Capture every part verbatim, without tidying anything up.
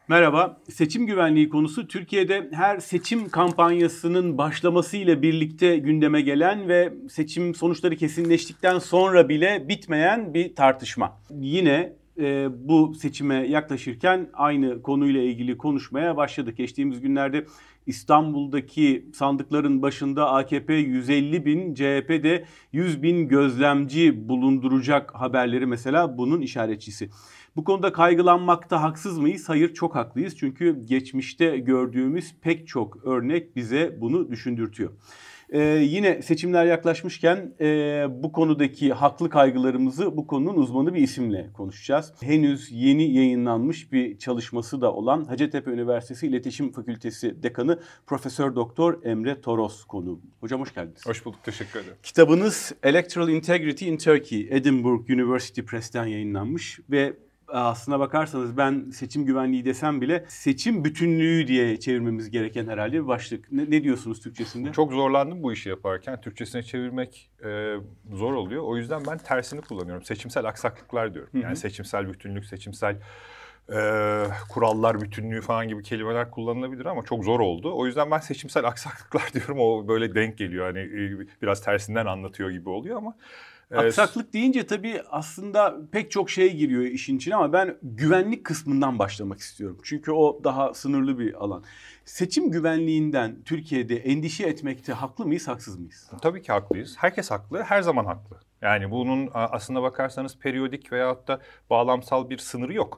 Merhaba. Seçim güvenliği konusu Türkiye'de her seçim kampanyasının başlamasıyla birlikte gündeme gelen ve seçim sonuçları kesinleştikten sonra bile bitmeyen bir tartışma. Yine e, bu seçime yaklaşırken aynı konuyla ilgili konuşmaya başladık. Geçtiğimiz günlerde İstanbul'daki sandıkların başında A K P yüz elli bin, C H P'de yüz bin gözlemci bulunduracak haberleri mesela bunun işaretçisi. Bu konuda kaygılanmakta haksız mıyız? Hayır, çok haklıyız. Çünkü geçmişte gördüğümüz pek çok örnek bize bunu düşündürtüyor. Ee, yine seçimler yaklaşmışken e, bu konudaki haklı kaygılarımızı bu konunun uzmanı bir isimle konuşacağız. Henüz yeni yayınlanmış bir çalışması da olan Hacettepe Üniversitesi İletişim Fakültesi Dekanı Profesör Doktor Emre Toros konuğum. Hocam hoş geldiniz. Hoş bulduk, teşekkür ederim. Kitabınız Electoral Integrity in Turkey, Edinburgh University Press'ten yayınlanmış ve aslına bakarsanız ben seçim güvenliği desem bile seçim bütünlüğü diye çevirmemiz gereken herhalde bir başlık. Ne, ne diyorsunuz Türkçesinde? Çok zorlandım bu işi yaparken. Türkçesine çevirmek e, zor oluyor. O yüzden ben tersini kullanıyorum. Seçimsel aksaklıklar diyorum. Hı hı. Yani seçimsel bütünlük, seçimsel e, kurallar bütünlüğü falan gibi kelimeler kullanılabilir ama çok zor oldu. O yüzden ben seçimsel aksaklıklar diyorum. O böyle denk geliyor. Hani e, biraz tersinden anlatıyor gibi oluyor ama... Aksaklık deyince tabii aslında pek çok şey giriyor işin içine ama ben güvenlik kısmından başlamak istiyorum. Çünkü o daha sınırlı bir alan. Seçim güvenliğinden Türkiye'de endişe etmekte haklı mıyız, haksız mıyız? Tabii ki haklıyız. Herkes haklı, her zaman haklı. Yani bunun aslına bakarsanız periyodik veyahut da bağlamsal bir sınırı yok.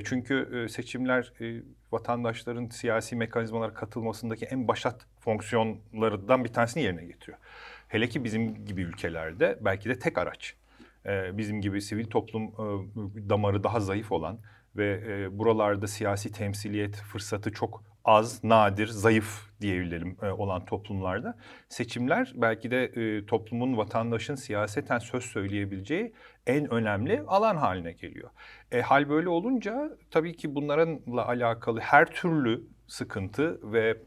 Çünkü seçimler vatandaşların siyasi mekanizmalara katılmasındaki en başat fonksiyonlarından bir tanesini yerine getiriyor. Hele ki bizim gibi ülkelerde belki de tek araç. Ee, bizim gibi sivil toplum e, damarı daha zayıf olan ve e, buralarda siyasi temsiliyet fırsatı çok az, nadir, zayıf diyebilirim e, olan toplumlarda seçimler belki de e, toplumun, vatandaşın siyaseten söz söyleyebileceği en önemli alan haline geliyor. E, hal böyle olunca tabii ki bunlarla alakalı her türlü sıkıntı ve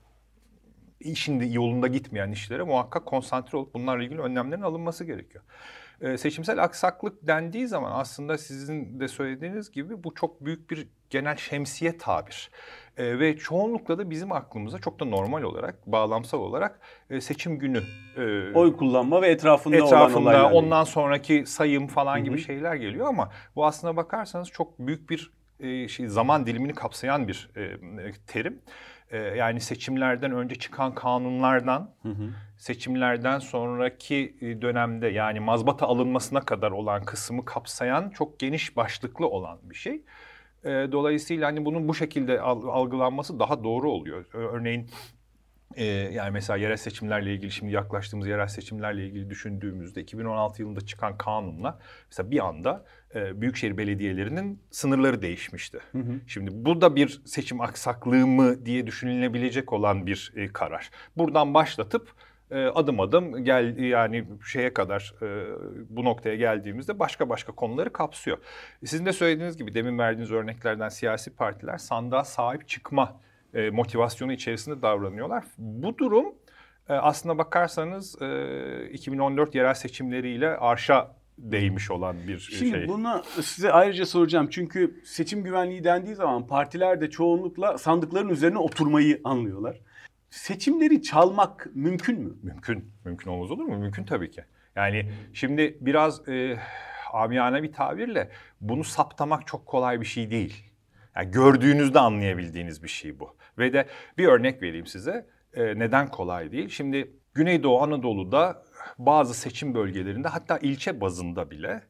işin yolunda gitmeyen işlere muhakkak konsantre olup bunlarla ilgili önlemlerin alınması gerekiyor. Ee, seçimsel aksaklık dendiği zaman aslında sizin de söylediğiniz gibi bu çok büyük bir genel şemsiye tabir. Ee, ve çoğunlukla da bizim aklımıza çok da normal olarak, bağlamsal olarak e, seçim günü. E, Oy kullanma ve etrafında, etrafında olan olaylar. Ondan sonraki sayım falan Hı hı. gibi şeyler geliyor ama bu aslına bakarsanız çok büyük bir e, şey zaman dilimini kapsayan bir e, terim. Yani seçimlerden önce çıkan kanunlardan, hı hı. seçimlerden sonraki dönemde yani mazbata alınmasına kadar olan kısmı kapsayan çok geniş başlıklı olan bir şey. Dolayısıyla hani bunun bu şekilde algılanması daha doğru oluyor. Örneğin Ee, yani mesela yerel seçimlerle ilgili şimdi yaklaştığımız yerel seçimlerle ilgili düşündüğümüzde iki bin on altı yılında çıkan kanunla mesela bir anda e, büyükşehir belediyelerinin sınırları değişmişti. Hı hı. Şimdi bu da bir seçim aksaklığı mı diye düşünülebilecek olan bir e, karar. Buradan başlatıp e, adım adım gel yani şeye kadar e, bu noktaya geldiğimizde başka başka konuları kapsıyor. Sizin de söylediğiniz gibi demin verdiğiniz örneklerden siyasi partiler sandığa sahip çıkma E, motivasyonu içerisinde davranıyorlar. Bu durum e, aslına bakarsanız e, iki bin on dört yerel seçimleriyle arşa değmiş olan bir Şimdi şey. Şimdi bunu size ayrıca soracağım. Çünkü seçim güvenliği dendiği zaman partiler de çoğunlukla sandıkların üzerine oturmayı anlıyorlar. Seçimleri çalmak mümkün mü? Mümkün. Mümkün olmaz olur mu? Mümkün tabii ki. Yani şimdi biraz e, amiyane bir tabirle bunu saptamak çok kolay bir şey değil. Yani gördüğünüzde anlayabildiğiniz bir şey bu. Ve de bir örnek vereyim size. Ee, neden kolay değil? Şimdi Güneydoğu Anadolu'da bazı seçim bölgelerinde hatta ilçe bazında bile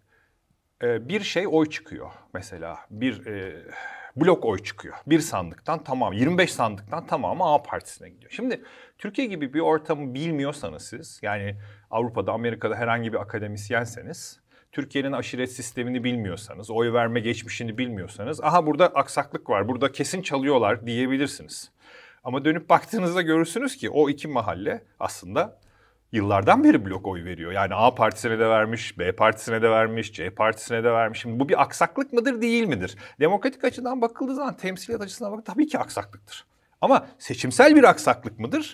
e, bir şey oy çıkıyor. Mesela bir e, blok oy çıkıyor. Bir sandıktan tamam, yirmi beş sandıktan tamamı A partisine gidiyor. Şimdi Türkiye gibi bir ortamı bilmiyorsanız siz, yani Avrupa'da, Amerika'da herhangi bir akademisyenseniz, Türkiye'nin aşiret sistemini bilmiyorsanız, oy verme geçmişini bilmiyorsanız, aha burada aksaklık var, burada kesin çalıyorlar diyebilirsiniz. Ama dönüp baktığınızda görürsünüz ki o iki mahalle aslında yıllardan beri blok oy veriyor. Yani A partisine de vermiş, B partisine de vermiş, C partisine de vermiş. Şimdi bu bir aksaklık mıdır, değil midir? Demokratik açıdan bakıldığı zaman, temsiliyet açısından bakıldığı tabii ki aksaklıktır. Ama seçimsel bir aksaklık mıdır?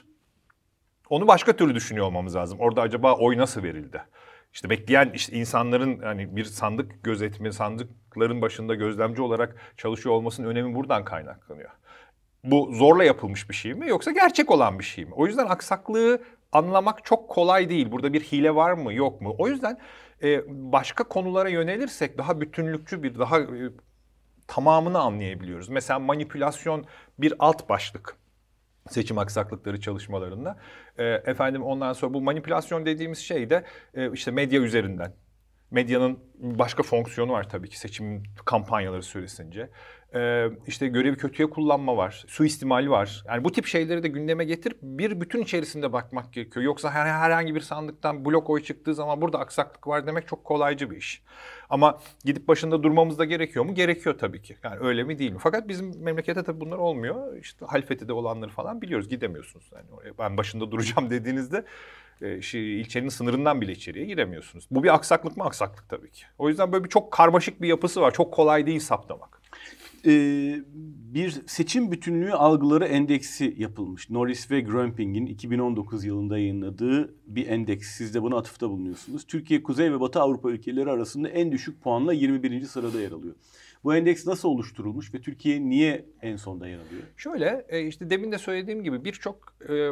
Onu başka türlü düşünüyor olmamız lazım. Orada acaba oy nasıl verildi? İşte bekleyen işte insanların hani bir sandık gözetimi, sandık aksaklıkların başında gözlemci olarak çalışıyor olmasının önemi buradan kaynaklanıyor. Bu zorla yapılmış bir şey mi yoksa gerçek olan bir şey mi? O yüzden aksaklığı anlamak çok kolay değil. Burada bir hile var mı yok mu? O yüzden e, başka konulara yönelirsek daha bütünlükçü bir, daha e, tamamını anlayabiliyoruz. Mesela manipülasyon bir alt başlık seçim aksaklıkları çalışmalarında. E, efendim ondan sonra bu manipülasyon dediğimiz şey de e, işte medya üzerinden. Medyanın başka fonksiyonu var tabii ki seçim kampanyaları süresince. Ee, işte görevi kötüye kullanma var, suistimal var. Yani bu tip şeyleri de gündeme getirip bir bütün içerisinde bakmak gerekiyor. Yoksa her, herhangi bir sandıktan blok oy çıktığı zaman burada aksaklık var demek çok kolaycı bir iş. Ama gidip başında durmamız da gerekiyor mu? Gerekiyor tabii ki. Yani öyle mi değil mi? Fakat bizim memlekette tabii bunlar olmuyor. İşte Halfeti'de olanları falan biliyoruz. Gidemiyorsunuz. Yani oraya ben başında duracağım dediğinizde e, şey, ilçenin sınırından bile içeriye giremiyorsunuz. Bu bir aksaklık mı? Aksaklık tabii ki. O yüzden böyle bir çok karmaşık bir yapısı var. Çok kolay değil saptamak. Ee, bir seçim bütünlüğü algıları endeksi yapılmış. Norris ve Grumping'in iki bin on dokuz yılında yayınladığı bir endeks. Siz de buna atıfta bulunuyorsunuz. Türkiye, Kuzey ve Batı Avrupa ülkeleri arasında en düşük puanla yirmi birinci sırada yer alıyor. Bu endeks nasıl oluşturulmuş ve Türkiye niye en sonda yer alıyor? Şöyle işte demin de söylediğim gibi birçok e,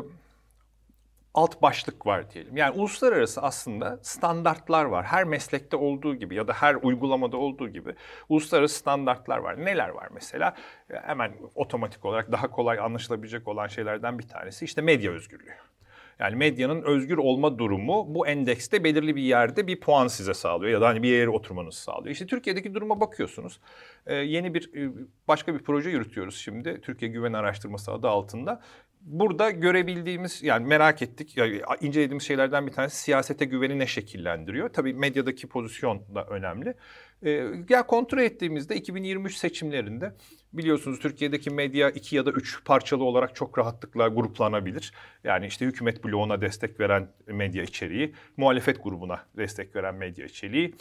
alt başlık var diyelim. Yani uluslararası aslında standartlar var. Her meslekte olduğu gibi ya da her uygulamada olduğu gibi uluslararası standartlar var. Neler var mesela? Hemen otomatik olarak daha kolay anlaşılabilecek olan şeylerden bir tanesi işte medya özgürlüğü. Yani medyanın özgür olma durumu bu endekste belirli bir yerde bir puan size sağlıyor ya da hani bir yere oturmanızı sağlıyor. İşte Türkiye'deki duruma bakıyorsunuz. Ee, yeni bir başka bir proje yürütüyoruz şimdi. Türkiye Güven Araştırması adı altında. Burada görebildiğimiz yani merak ettik, yani incelediğimiz şeylerden bir tanesi siyasete güveni ne şekillendiriyor? Tabii medyadaki pozisyon da önemli. Ee, ya kontrol ettiğimizde iki bin yirmi üç seçimlerinde biliyorsunuz Türkiye'deki medya iki ya da üç parçalı olarak çok rahatlıkla gruplanabilir. Yani işte hükümet bloğuna destek veren medya içeriği, muhalefet grubuna destek veren medya içeriği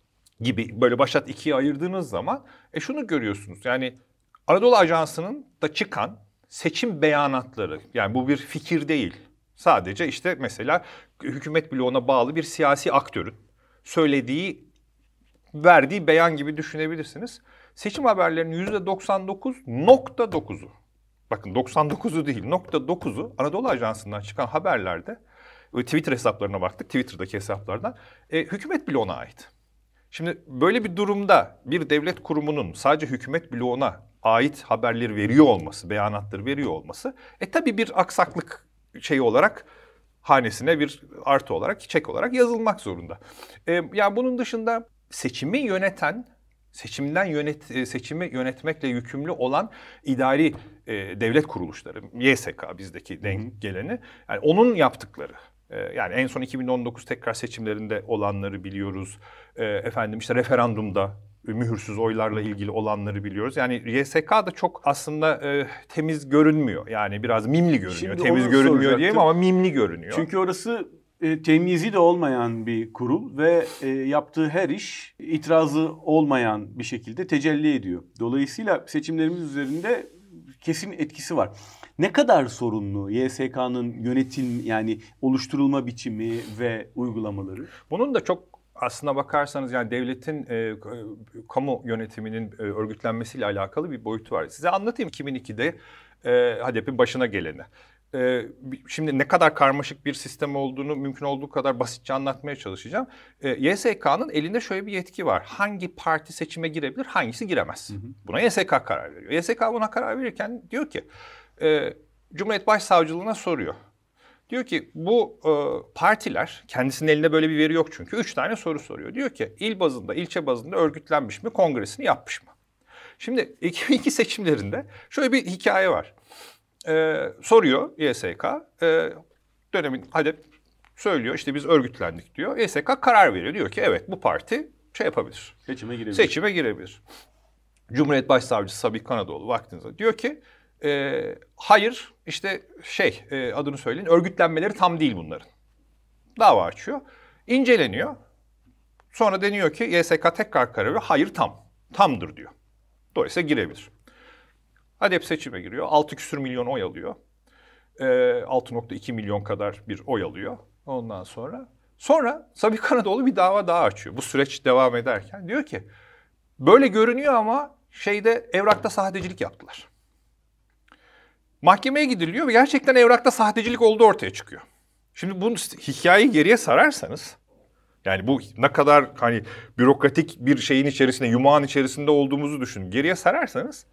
gibi böyle başat ikiye ayırdığınız zaman e şunu görüyorsunuz. Yani Anadolu Ajansı'nın da çıkan seçim beyanatları, yani bu bir fikir değil. Sadece işte mesela hükümet bloğuna bağlı bir siyasi aktörün söylediği, verdiği beyan gibi düşünebilirsiniz. Seçim haberlerinin yüzde doksan dokuz nokta dokuzu, bakın doksan dokuzu değil, nokta dokuzu Anadolu Ajansı'ndan çıkan haberlerde, Twitter hesaplarına baktık, Twitter'daki hesaplardan, e, hükümet bloğuna ait. Şimdi böyle bir durumda bir devlet kurumunun sadece hükümet bloğuna ait haberleri veriyor olması, beyanatları veriyor olması, e tabii bir aksaklık şeyi olarak hanesine bir artı olarak, çek olarak yazılmak zorunda. E, yani bunun dışında seçimi yöneten, seçimden yönet, seçimi yönetmekle yükümlü olan idari e, devlet kuruluşları, Y S K bizdeki denk geleni, yani onun yaptıkları. Yani en son iki bin on dokuz tekrar seçimlerinde olanları biliyoruz. E, efendim işte referandumda mühürsüz oylarla ilgili olanları biliyoruz. Yani Y S K da çok aslında e, temiz görünmüyor. Yani biraz mimli görünüyor. Şimdi temiz görünmüyor diyeyim ama mimli görünüyor. Çünkü orası e, temyizi de olmayan bir kurul ve e, yaptığı her iş itirazı olmayan bir şekilde tecelli ediyor. Dolayısıyla seçimlerimiz üzerinde kesin etkisi var. Ne kadar sorunlu Y S K'nın yönetim yani oluşturulma biçimi ve uygulamaları? Bunun da çok aslına bakarsanız yani devletin e, kamu yönetiminin e, örgütlenmesiyle alakalı bir boyutu var. Size anlatayım iki bin ikide e, H D P'in başına geleni. E, şimdi ne kadar karmaşık bir sistem olduğunu mümkün olduğu kadar basitçe anlatmaya çalışacağım. E, Y S K'nın elinde şöyle bir yetki var. Hangi parti seçime girebilir, hangisi giremez? Hı hı. Buna Y S K karar veriyor. Y S K buna karar verirken diyor ki e, Cumhuriyet Başsavcılığına soruyor. Diyor ki bu e, partiler, kendisinin elinde böyle bir veri yok çünkü, üç tane soru soruyor. Diyor ki il bazında, ilçe bazında örgütlenmiş mi, kongresini yapmış mı? Şimdi iki bin iki seçimlerinde şöyle bir hikaye var. E, soruyor Y S K, e, dönemin H D P söylüyor işte biz örgütlendik diyor. Y S K karar veriyor, diyor ki evet bu parti şey yapabilir. Seçime girebilir. Seçime girebilir. Cumhuriyet Başsavcısı Sabih Kanadoğlu vaktinizde diyor ki e, hayır işte şey e, adını söyleyin örgütlenmeleri tam değil bunların. Dava açıyor. İnceleniyor. Sonra deniyor ki Y S K tekrar karar veriyor. Hayır tam. Tamdır diyor. Dolayısıyla girebilir. H D P seçime giriyor. altı küsur milyon oy alıyor. E, altı nokta iki milyon kadar bir oy alıyor. Ondan sonra. Sonra Sabih Kanadoğlu bir dava daha açıyor. Bu süreç devam ederken diyor ki Böyle görünüyor ama şeyde evrakta sahtecilik yaptılar. Mahkemeye gidiliyor ve gerçekten evrakta sahtecilik olduğu ortaya çıkıyor. Şimdi bu hikayeyi geriye sararsanız, yani bu ne kadar hani bürokratik bir şeyin içerisinde, yumağın içerisinde olduğumuzu düşünün. Geriye sararsanız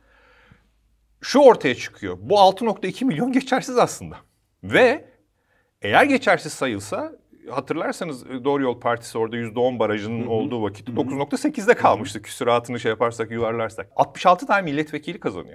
şu ortaya çıkıyor. Bu altı nokta iki milyon geçersiz aslında. Ve eğer geçersiz sayılsa, hatırlarsanız Doğru Yol Partisi orada yüzde on barajının hı hı. olduğu vakit dokuz nokta sekizde kalmıştı. Küsuratını şey yaparsak, yuvarlarsak. altmış altı tane milletvekili kazanıyor.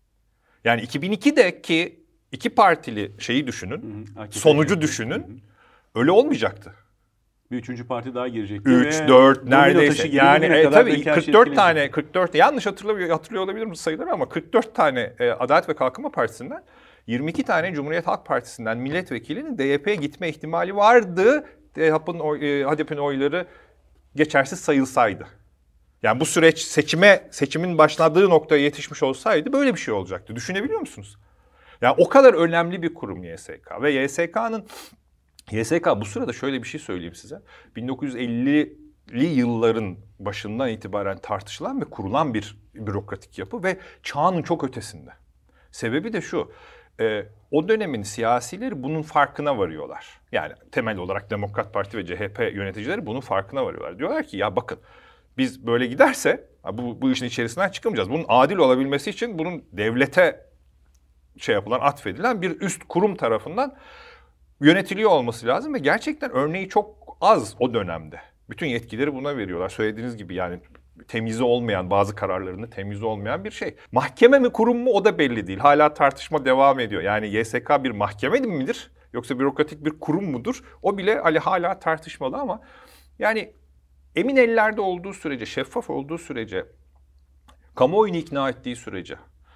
Yani iki bin ikideki iki partili şeyi düşünün, hı hı. sonucu düşünün. Hı hı. Öyle olmayacaktı. Bir üçüncü parti daha girecekti. üç, dört neredeyse. Yani e, tabii kırk dört tane, kırk dört yanlış hatırlıyor, hatırlıyor olabilir mi sayıları ama kırk dört tane e, Adalet ve Kalkınma Partisi'nden, yirmi iki tane Cumhuriyet Halk Partisi'nden milletvekilinin D Y P'ye gitme ihtimali vardı. D H P'nin oy, e, H D P'nin oyları geçersiz sayılsaydı. Yani bu süreç seçime seçimin başladığı noktaya yetişmiş olsaydı böyle bir şey olacaktı. Düşünebiliyor musunuz? Yani o kadar önemli bir kurum Y S K ve Y S K'nın Y S K bu sırada şöyle bir şey söyleyeyim size. bin dokuz yüz ellili yılların başından itibaren tartışılan ve kurulan bir bürokratik yapı ve çağının çok ötesinde. Sebebi de şu, e, o dönemin siyasileri bunun farkına varıyorlar. Yani temel olarak Demokrat Parti ve C H P yöneticileri bunun farkına varıyorlar. Diyorlar ki ya bakın biz böyle giderse bu, bu işin içerisinden çıkamayacağız. Bunun adil olabilmesi için bunun devlete şey yapılan, atfedilen bir üst kurum tarafından yönetiliyor olması lazım ve gerçekten örneği çok az o dönemde. Bütün yetkileri buna veriyorlar. Söylediğiniz gibi yani temizi olmayan, bazı kararlarını temizi olmayan bir şey. Mahkeme mi kurum mu o da belli değil. Hala tartışma devam ediyor. Yani Y S K bir mahkeme midir yoksa bürokratik bir kurum mudur? O bile hani hala tartışmalı ama yani emin ellerde olduğu sürece, şeffaf olduğu sürece, kamuoyunu ikna ettiği sürece,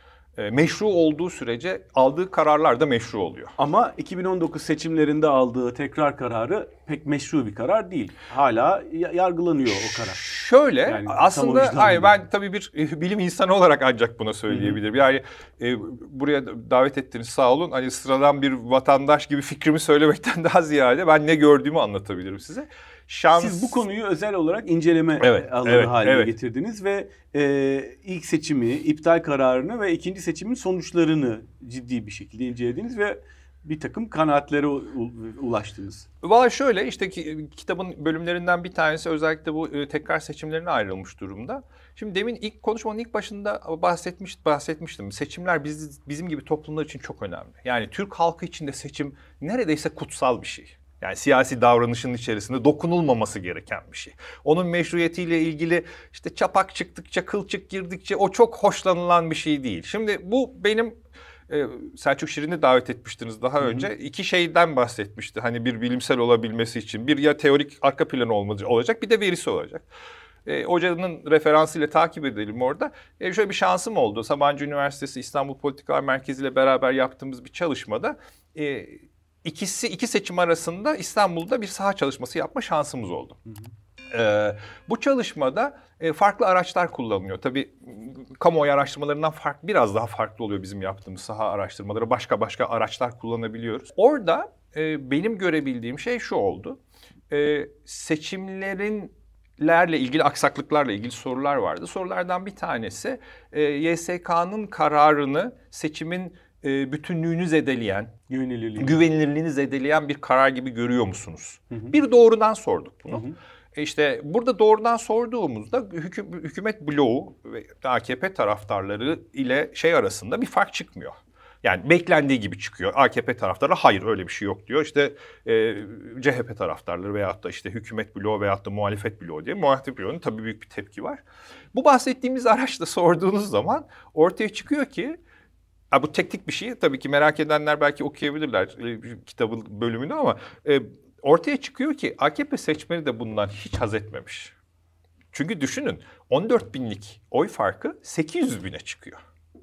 meşru olduğu sürece aldığı kararlar da meşru oluyor. Ama iki bin on dokuz seçimlerinde aldığı tekrar kararı pek meşru bir karar değil. Hala yargılanıyor o karar. Şöyle yani aslında hayır, ben tabii bir bilim insanı olarak ancak buna söyleyebilirim. Hı hı. Yani e, buraya davet ettiniz, sağ olun. Hani sıradan bir vatandaş gibi fikrimi söylemekten daha ziyade ben ne gördüğümü anlatabilirim size. Şans... Siz bu konuyu özel olarak inceleme evet, alanı evet, haline evet. getirdiniz ve e, ilk seçimi, iptal kararını ve ikinci seçimin sonuçlarını ciddi bir şekilde incelediniz ve bir takım kanaatlere ulaştınız. Valla şöyle işte ki, kitabın bölümlerinden bir tanesi özellikle bu e, tekrar seçimlerine ayrılmış durumda. Şimdi demin ilk konuşmanın ilk başında bahsetmiş, bahsetmiştim. Seçimler biz, bizim gibi toplumlar için çok önemli. Yani Türk halkı için de seçim neredeyse kutsal bir şey. Yani siyasi davranışın içerisinde dokunulmaması gereken bir şey. Onun meşruiyetiyle ilgili işte çapak çıktıkça, kılçık girdikçe o çok hoşlanılan bir şey değil. Şimdi bu benim e, Selçuk Şirin'i davet etmiştiniz daha önce. Hı hı. İki şeyden bahsetmişti. Hani bir bilimsel olabilmesi için. Bir ya teorik arka planı olacak, bir de verisi olacak. E, hocanın referansıyla takip edelim orada. E, şöyle bir şansım oldu. Sabancı Üniversitesi İstanbul Politikalar Merkezi ile beraber yaptığımız bir çalışmada... E, İkisi iki seçim arasında İstanbul'da bir saha çalışması yapma şansımız oldu. Hı hı. Ee, bu çalışmada e, farklı araçlar kullanılıyor. Tabii kamuoyu araştırmalarından farklı, biraz daha farklı oluyor bizim yaptığımız saha araştırmaları. Başka başka araçlar kullanabiliyoruz. Orada e, benim görebildiğim şey şu oldu. E, seçimlerin lerle ilgili aksaklıklarla ilgili sorular vardı. Sorulardan bir tanesi e, Y S K'nın kararını seçimin e, bütünlüğünü zedeleyen, güvenilirliğini. güvenilirliğini zedeleyen bir karar gibi görüyor musunuz? Hı hı. Bir doğrudan sorduk bunu. Hı hı. E işte burada doğrudan sorduğumuzda hüküm, hükümet bloğu ve A K P taraftarları ile şey arasında bir fark çıkmıyor. Yani beklendiği gibi çıkıyor. A K P taraftarları hayır öyle bir şey yok diyor. İşte e, C H P taraftarları veyahut da işte hükümet bloğu veyahut da muhalefet bloğu diye. Muhalefet bloğunun tabii büyük bir tepki var. Bu bahsettiğimiz araçla sorduğunuz zaman ortaya çıkıyor ki ha, bu teknik bir şey. Tabii ki merak edenler belki okuyabilirler e, kitabın bölümünü ama e, ortaya çıkıyor ki A K P seçmeni de bundan hiç haz etmemiş. Çünkü düşünün on dört binlik oy farkı sekiz yüz bine çıkıyor.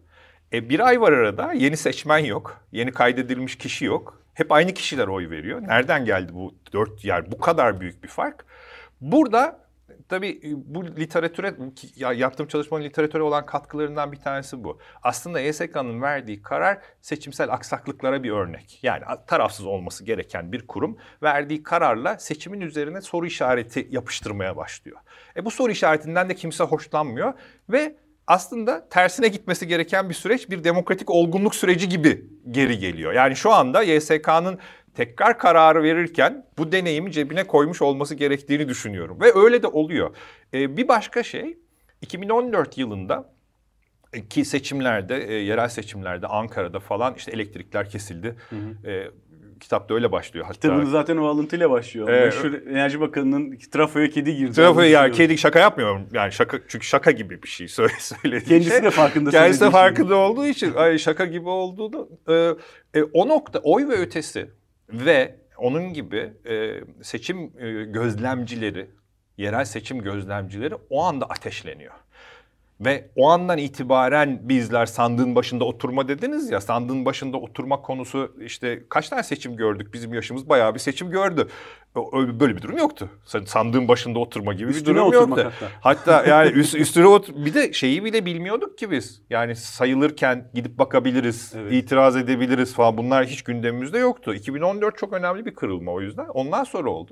E, bir ay var arada, yeni seçmen yok, yeni kaydedilmiş kişi yok. Hep aynı kişiler oy veriyor. Nereden geldi bu dört yer, bu kadar büyük bir fark? Burada tabii bu literatüre, ya yaptığım çalışmanın literatüre olan katkılarından bir tanesi bu. Aslında Y S K'nın verdiği karar seçimsel aksaklıklara bir örnek. Yani tarafsız olması gereken bir kurum verdiği kararla seçimin üzerine soru işareti yapıştırmaya başlıyor. E bu soru işaretinden de kimse hoşlanmıyor ve aslında tersine gitmesi gereken bir süreç bir demokratik olgunluk süreci gibi geri geliyor. Yani şu anda Y S K'nın tekrar kararı verirken bu deneyimi cebine koymuş olması gerektiğini düşünüyorum. Ve öyle de oluyor. Ee, bir başka şey, iki bin on dört yılında ki seçimlerde, e, yerel seçimlerde Ankara'da falan işte elektrikler kesildi. Hı hı. E, kitap da öyle başlıyor hatta. Kitabını zaten o alıntıyla başlıyor. Ee, Meşhur Enerji Bakanı'nın trafoya kedi girdi. Trafoya ya kedi, şaka yapmıyorum. Yani şaka, çünkü şaka gibi bir şey söyle söyledi. Kendisi şey. de farkında. Kendisi de farkında olduğu için ay şaka gibi olduğunu. E, e, o nokta oy ve ötesi ve onun gibi e, seçim e, gözlemcileri, yerel seçim gözlemcileri o anda ateşleniyor. Ve o andan itibaren bizler sandığın başında oturma dediniz ya, sandığın başında oturma konusu işte kaç tane seçim gördük, bizim yaşımız bayağı bir seçim gördü. Böyle bir durum yoktu. Sandığın başında oturma gibi üstüne bir durum yoktu. Hatta. hatta yani üst, üstüne otur, bir de şeyi bile bilmiyorduk ki biz. Yani sayılırken gidip bakabiliriz, evet. itiraz edebiliriz falan, bunlar hiç gündemimizde yoktu. iki bin on dört çok önemli bir kırılma o yüzden. Ondan sonra oldu.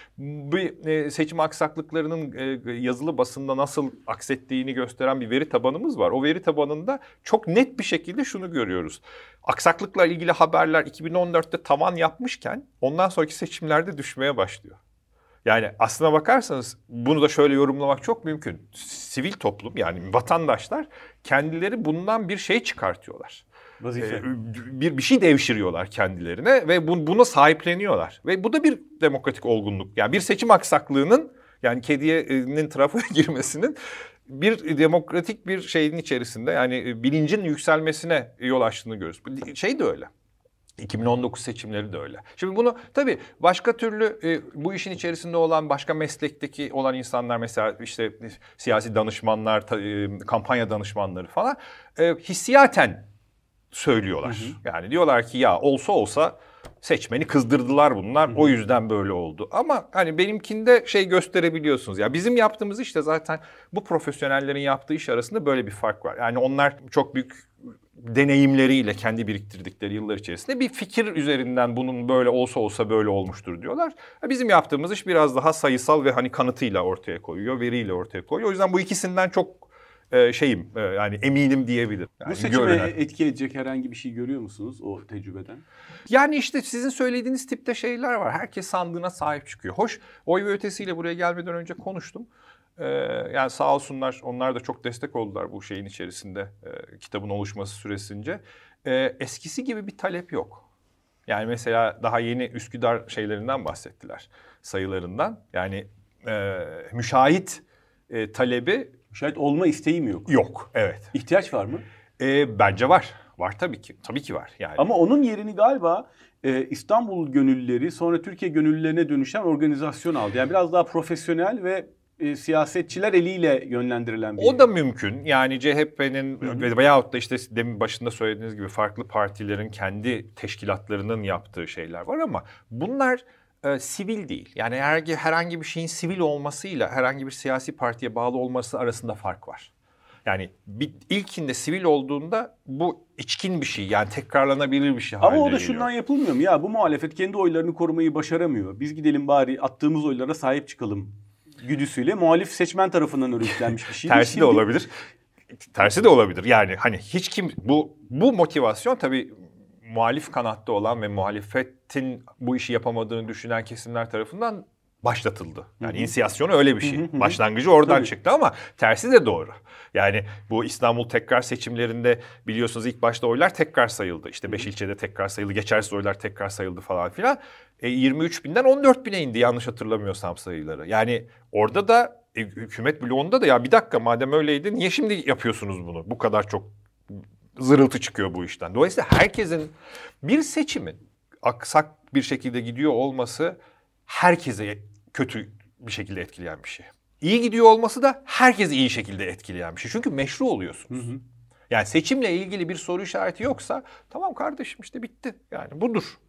Bu e, seçim aksaklıklarının e, yazılı basında nasıl aksettiğini gösteren bir veri tabanımız var. O veri tabanında çok net bir şekilde şunu görüyoruz. Aksaklıkla ilgili haberler iki bin on dörtte tavan yapmışken ondan sonraki seçimlerde düşmeye başlıyor. Yani aslına bakarsanız bunu da şöyle yorumlamak çok mümkün. Sivil toplum, yani vatandaşlar kendileri bundan bir şey çıkartıyorlar. Vazife. Ee, bir bir şey devşiriyorlar kendilerine ve bu, buna sahipleniyorlar. Ve bu da bir demokratik olgunluk. Yani bir seçim aksaklığının, yani kediyenin trafoya girmesinin bir demokratik bir şeyin içerisinde, yani bilincin yükselmesine yol açtığını görüyoruz. Şey de öyle. iki bin on dokuz seçimleri de öyle. Şimdi bunu tabii başka türlü e, bu işin içerisinde olan başka meslekteki olan insanlar, mesela işte siyasi danışmanlar, ta, e, kampanya danışmanları falan e, hissiyaten söylüyorlar. Hı hı. Yani diyorlar ki ya olsa olsa seçmeni kızdırdılar bunlar. Hı hı. O yüzden böyle oldu. Ama hani benimkinde şey gösterebiliyorsunuz. Ya bizim yaptığımız işte zaten bu profesyonellerin yaptığı iş arasında böyle bir fark var. Yani onlar çok büyük deneyimleriyle kendi biriktirdikleri yıllar içerisinde bir fikir üzerinden bunun böyle olsa olsa böyle olmuştur diyorlar. Bizim yaptığımız iş biraz daha sayısal ve hani kanıtıyla ortaya koyuyor, veriyle ortaya koyuyor. O yüzden bu ikisinden çok e, şeyim e, yani eminim diyebilirim. Yani bu seçime görünen. etki edecek herhangi bir şey görüyor musunuz o tecrübeden? Yani işte sizin söylediğiniz tipte şeyler var. Herkes sandığına sahip çıkıyor. Hoş, oy ve ötesiyle buraya gelmeden önce konuştum. Ee, yani sağ olsunlar, onlar da çok destek oldular bu şeyin içerisinde, e, kitabın oluşması süresince. E, eskisi gibi bir talep yok. Yani mesela daha yeni Üsküdar şeylerinden bahsettiler, sayılarından. Yani e, müşahit e, talebi... Müşahit olma isteği mi yok? Yok, evet. İhtiyaç var mı? E, bence var. Var tabii ki. Tabii ki var. Yani. Ama onun yerini galiba e, İstanbul gönüllüleri, sonra Türkiye gönüllülerine dönüşen organizasyon aldı. Yani biraz daha profesyonel ve e, siyasetçiler eliyle yönlendirilen bir... O da mümkün. Yani C H P'nin ve veyahut da işte demin başında söylediğiniz gibi farklı partilerin kendi teşkilatlarının yaptığı şeyler var ama bunlar e, sivil değil. Yani herhangi, herhangi bir şeyin sivil olmasıyla herhangi bir siyasi partiye bağlı olması arasında fark var. Yani bir, ilkinde sivil olduğunda bu içkin bir şey, yani tekrarlanabilir bir şey haline geliyor. Ama o da geliyor. şundan yapılmıyor mu? Ya bu muhalefet kendi oylarını korumayı başaramıyor. Biz gidelim bari attığımız oylara sahip çıkalım güdüsüyle muhalif seçmen tarafından örgütlenmiş bir şey. Tersi Şimdi... de olabilir. Tersi de olabilir. Yani hani hiç kim bu bu motivasyon tabii muhalif kanatta olan ve muhalefetin bu işi yapamadığını düşünen kesimler tarafından başlatıldı. Yani hı hı. inisiyasyonu öyle bir şey. Hı hı hı. Başlangıcı oradan Tabii. çıktı ama tersi de doğru. Yani bu İstanbul tekrar seçimlerinde biliyorsunuz ilk başta oylar tekrar sayıldı. İşte beş ilçede tekrar sayıldı, geçersiz oylar tekrar sayıldı falan filan. E, yirmi üç binden on dört bine indi yanlış hatırlamıyorsam sayıları. Yani orada da e, hükümet bloğunda da ya bir dakika madem öyleydi niye şimdi yapıyorsunuz bunu? Bu kadar çok zırıltı çıkıyor bu işten. Dolayısıyla herkesin bir seçimin aksak bir şekilde gidiyor olması herkese kötü bir şekilde etkileyen bir şey. İyi gidiyor olması da herkesi iyi şekilde etkileyen bir şey. Çünkü meşru oluyorsunuz. Hı hı. Yani seçimle ilgili bir soru işareti yoksa tamam kardeşim işte bitti. Yani budur.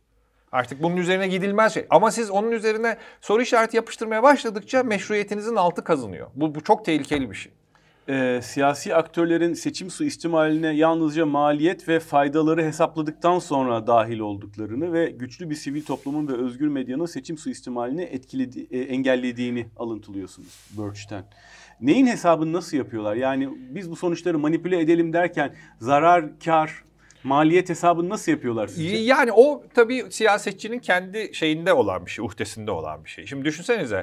Artık bunun üzerine gidilmez şey. Ama siz onun üzerine soru işareti yapıştırmaya başladıkça meşruiyetinizin altı kazınıyor. Bu, bu çok tehlikeli bir şey. Ee, siyasi aktörlerin seçim suistimaline yalnızca maliyet ve faydaları hesapladıktan sonra dahil olduklarını ve güçlü bir sivil toplumun ve özgür medyanın seçim suistimalini etkiledi, e, engellediğini alıntılıyorsunuz Birch'ten. Neyin hesabını nasıl yapıyorlar? Yani biz bu sonuçları manipüle edelim derken zarar, kar, maliyet hesabını nasıl yapıyorlar sizce? Yani o tabii siyasetçinin kendi şeyinde olan bir şey, uhdesinde olan bir şey. Şimdi düşünsenize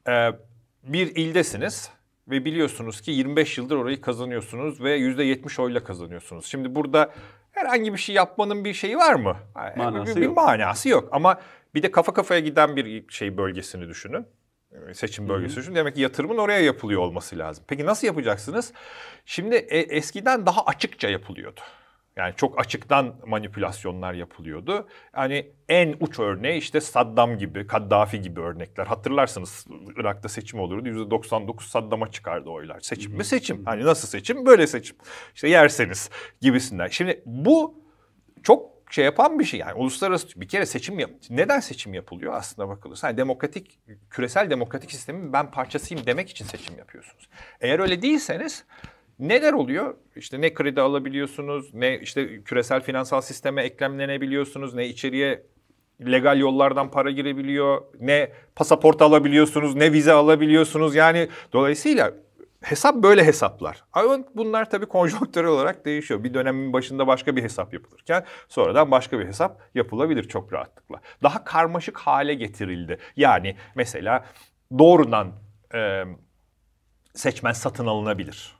bir ildesiniz ve biliyorsunuz ki yirmi beş yıldır orayı kazanıyorsunuz ve yüzde yetmiş oyla kazanıyorsunuz. Şimdi burada herhangi bir şey yapmanın bir şeyi var mı? Manası bir, bir yok. manası yok. Ama bir de kafa kafaya giden bir şey bölgesini düşünün. Seçim bölgesi düşünün. Demek ki yatırımın oraya yapılıyor olması lazım. Peki nasıl yapacaksınız? Şimdi e, eskiden daha açıkça yapılıyordu. Yani çok açıktan manipülasyonlar yapılıyordu. Yani en uç örneği işte Saddam gibi, Kaddafi gibi örnekler. Hatırlarsınız Irak'ta seçim olurdu. yüzde doksan dokuz Saddam'a çıkardı oylar. Seçim mi seçim. Hani nasıl seçim? Böyle seçim. İşte yerseniz gibisinden. Şimdi bu çok şey yapan bir şey. Yani uluslararası bir kere seçim yap. Neden seçim yapılıyor aslında bakılırsa? Yani demokratik, küresel demokratik sistemin ben parçasıyım demek için seçim yapıyorsunuz. Eğer öyle değilseniz neler oluyor? İşte ne kredi alabiliyorsunuz, ne işte küresel finansal sisteme eklemlenebiliyorsunuz, ne içeriye legal yollardan para girebiliyor, ne pasaport alabiliyorsunuz, ne vize alabiliyorsunuz. Yani dolayısıyla hesap böyle hesaplar. Ama bunlar tabii konjonktürel olarak değişiyor. Bir dönemin başında başka bir hesap yapılırken sonradan başka bir hesap yapılabilir çok rahatlıkla. Daha karmaşık hale getirildi. Yani mesela doğrudan e, seçmen satın alınabilir.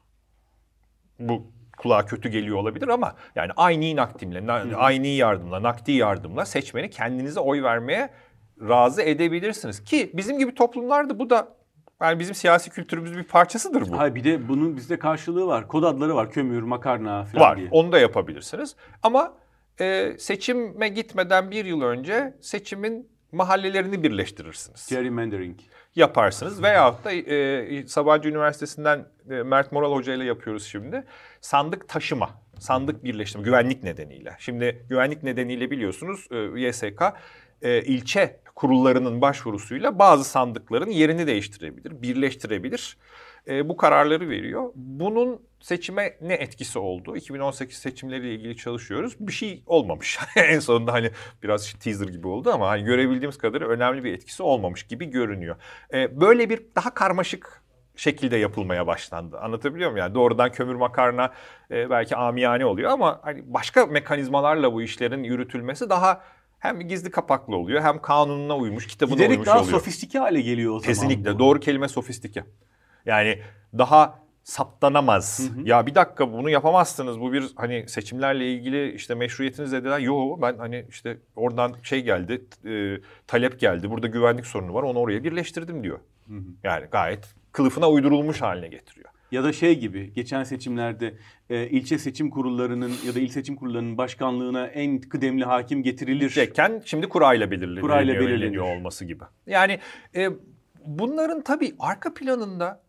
Bu kulağa kötü geliyor olabilir ama yani aynı nakdimle, na- aynı yardımla, nakdi yardımla seçmeni kendinize oy vermeye razı edebilirsiniz. Ki bizim gibi toplumlarda bu da yani bizim siyasi kültürümüzün bir parçasıdır bu. Hayır, bir de bunun bizde karşılığı var. Kod adları var. Kömür, makarna falan Var. diye. Onu da yapabilirsiniz. Ama e, seçime gitmeden bir yıl önce seçimin mahallelerini birleştirirsiniz. Gerrymandering. Yaparsınız veyahut da e, Sabancı Üniversitesi'nden e, Mert Moral Hoca ile yapıyoruz şimdi. Sandık taşıma, sandık birleştirme, güvenlik nedeniyle. Şimdi güvenlik nedeniyle biliyorsunuz e, Y S K e, ilçe kurullarının başvurusuyla bazı sandıkların yerini değiştirebilir, birleştirebilir. E, bu kararları veriyor. Bunun seçime ne etkisi oldu? iki bin on sekiz seçimleriyle ilgili çalışıyoruz. Bir şey olmamış. En sonunda hani biraz teaser gibi oldu ama hani görebildiğimiz kadarıyla önemli bir etkisi olmamış gibi görünüyor. E, böyle bir daha karmaşık şekilde yapılmaya başlandı. Anlatabiliyor muyum? Yani doğrudan kömür makarna e, belki amiyane oluyor ama hani başka mekanizmalarla bu işlerin yürütülmesi daha hem gizli kapaklı oluyor hem kanununa uymuş, kitabına Giderek uymuş daha oluyor. sofistike hale geliyor o zaman. Kesinlikle. bu. Doğru kelime sofistike. Yani daha saptanamaz. Hı hı. Ya bir dakika bunu yapamazsınız. Bu bir hani seçimlerle ilgili işte meşruiyetiniz dediler. Yo ben hani işte oradan şey geldi, e, talep geldi. Burada güvenlik sorunu var. Onu oraya birleştirdim diyor. Hı hı. Yani gayet kılıfına uydurulmuş haline getiriyor. Ya da şey gibi geçen seçimlerde e, ilçe seçim kurullarının ya da il seçim kurullarının başkanlığına en kıdemli hakim getirilir. Diyecekken şimdi kurayla belirleniyor, Kurayla belirleniyor belirleniyor olması gibi. Yani e, bunların tabii arka planında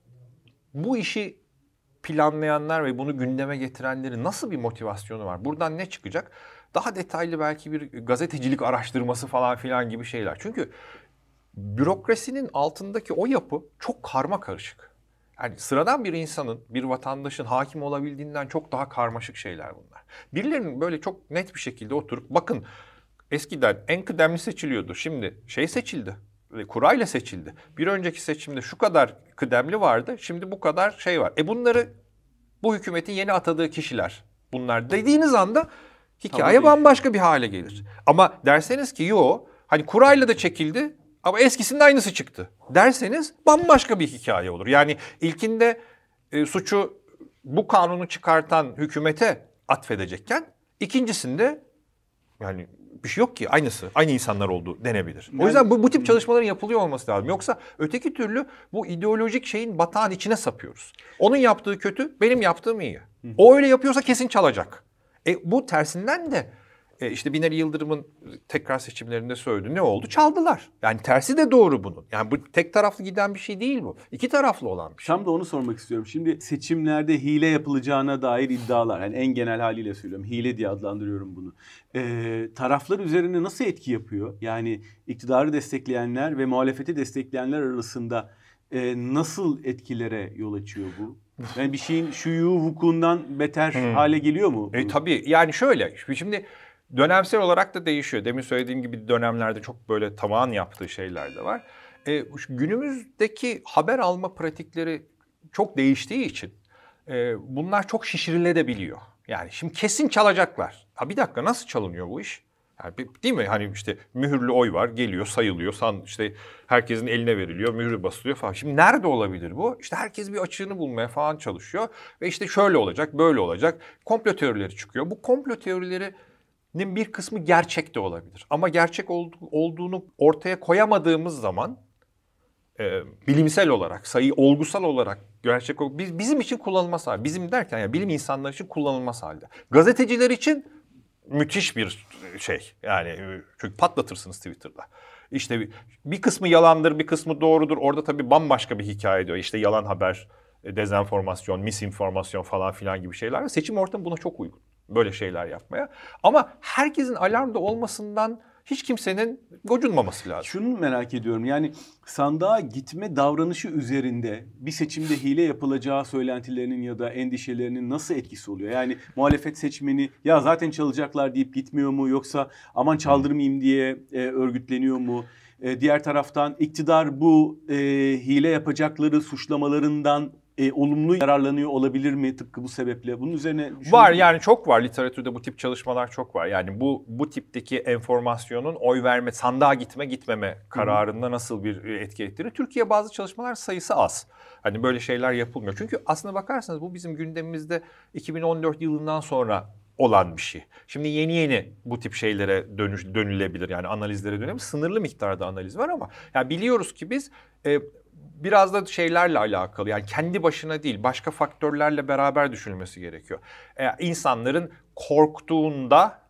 bu işi planlayanlar ve bunu gündeme getirenlerin nasıl bir motivasyonu var? Buradan ne çıkacak? Daha detaylı belki bir gazetecilik araştırması falan filan gibi şeyler. Çünkü bürokrasinin altındaki o yapı çok karma karışık. Yani sıradan bir insanın, bir vatandaşın hakim olabildiğinden çok daha karmaşık şeyler bunlar. Birilerinin böyle çok net bir şekilde oturup bakın eskiden en kıdemli seçiliyordu. Şimdi şey seçildi. Kurayla seçildi. Bir önceki seçimde şu kadar kıdemli vardı. Şimdi bu kadar şey var. E bunları bu hükümetin yeni atadığı kişiler bunlar dediğiniz anda hikaye tamam, bambaşka bir hale gelir. Ama derseniz ki yo hani kurayla da çekildi ama eskisinin aynısı çıktı derseniz bambaşka bir hikaye olur. Yani ilkinde e, suçu bu kanunu çıkartan hükümete atfedecekken ikincisinde yani bir şey yok ki aynısı, aynı insanlar oldu denebilir. O yüzden bu, bu tip çalışmaların yapılıyor olması lazım. Yoksa öteki türlü bu ideolojik şeyin batağın içine sapıyoruz. Onun yaptığı kötü, benim yaptığım iyi. O öyle yapıyorsa kesin çalacak. E bu tersinden de e, işte Binali Yıldırım'ın tekrar seçimlerinde söyledi. Ne oldu? Çaldılar. Yani tersi de doğru bunun. Yani bu tek taraflı giden bir şey değil bu. İki taraflı olan bir şey. Tam da onu sormak istiyorum. Şimdi seçimlerde hile yapılacağına dair iddialar. Yani en genel haliyle söylüyorum. Hile diye adlandırıyorum bunu. Ee, taraflar üzerine nasıl etki yapıyor? Yani iktidarı destekleyenler ve muhalefeti destekleyenler arasında e, nasıl etkilere yol açıyor bu? Yani bir şeyin şuyu vukuundan beter hmm. hale geliyor mu? E, tabii yani şöyle. Şimdi dönemsel olarak da değişiyor. Demin söylediğim gibi dönemlerde çok böyle tamağın yaptığı şeyler de var. E, günümüzdeki haber alma pratikleri çok değiştiği için e, bunlar çok şişirilebiliyor. Yani şimdi kesin çalacaklar. Ha bir dakika, nasıl çalınıyor bu iş? Yani, değil mi? Hani işte mühürlü oy var, geliyor, sayılıyor, san işte herkesin eline veriliyor, mührü basılıyor falan. Şimdi nerede olabilir bu? İşte herkes bir açığını bulmaya falan çalışıyor ve işte şöyle olacak, böyle olacak. Komplo teorileri çıkıyor. Bu komplo teorilerinin bir kısmı gerçek de olabilir. Ama gerçek olduğunu ortaya koyamadığımız zaman e, bilimsel olarak, sayı olgusal olarak gerçek biz, bizim için kullanılmaz halde. Bizim derken yani bilim insanları için kullanılmaz halde. Gazeteciler için müthiş bir şey. Yani çünkü patlatırsınız Twitter'da. İşte bir, bir kısmı yalandır, bir kısmı doğrudur. Orada tabii bambaşka bir hikaye diyor. İşte yalan haber, dezenformasyon, misinformasyon falan filan gibi şeyler. Seçim ortamı buna çok uygun. Böyle şeyler yapmaya. Ama herkesin alarmda olmasından hiç kimsenin gocunmaması lazım. Şunu merak ediyorum. Yani sandığa gitme davranışı üzerinde bir seçimde hile yapılacağı söylentilerinin ya da endişelerinin nasıl etkisi oluyor? Yani muhalefet seçmeni ya zaten çalacaklar deyip gitmiyor mu, yoksa aman çaldırmayayım diye e, örgütleniyor mu? E, diğer taraftan iktidar bu e, hile yapacakları suçlamalarından E, olumlu yararlanıyor olabilir mi tıpkı bu sebeple? Bunun üzerine var yani çok var, literatürde bu tip çalışmalar çok var. Yani bu bu tipteki enformasyonun oy verme, sandığa gitme gitmeme kararında Hı-hı. nasıl bir etki ettiğini. Türkiye bazı çalışmalar sayısı az. Hani böyle şeyler yapılmıyor. Çünkü aslına bakarsanız bu bizim gündemimizde iki bin on dört yılından sonra olan bir şey. Şimdi yeni yeni bu tip şeylere dönüş, dönülebilir. Yani analizlere dönebilir. Sınırlı miktarda analiz var ama yani biliyoruz ki biz e, biraz da şeylerle alakalı, yani kendi başına değil, başka faktörlerle beraber düşünülmesi gerekiyor. Ee, insanların korktuğunda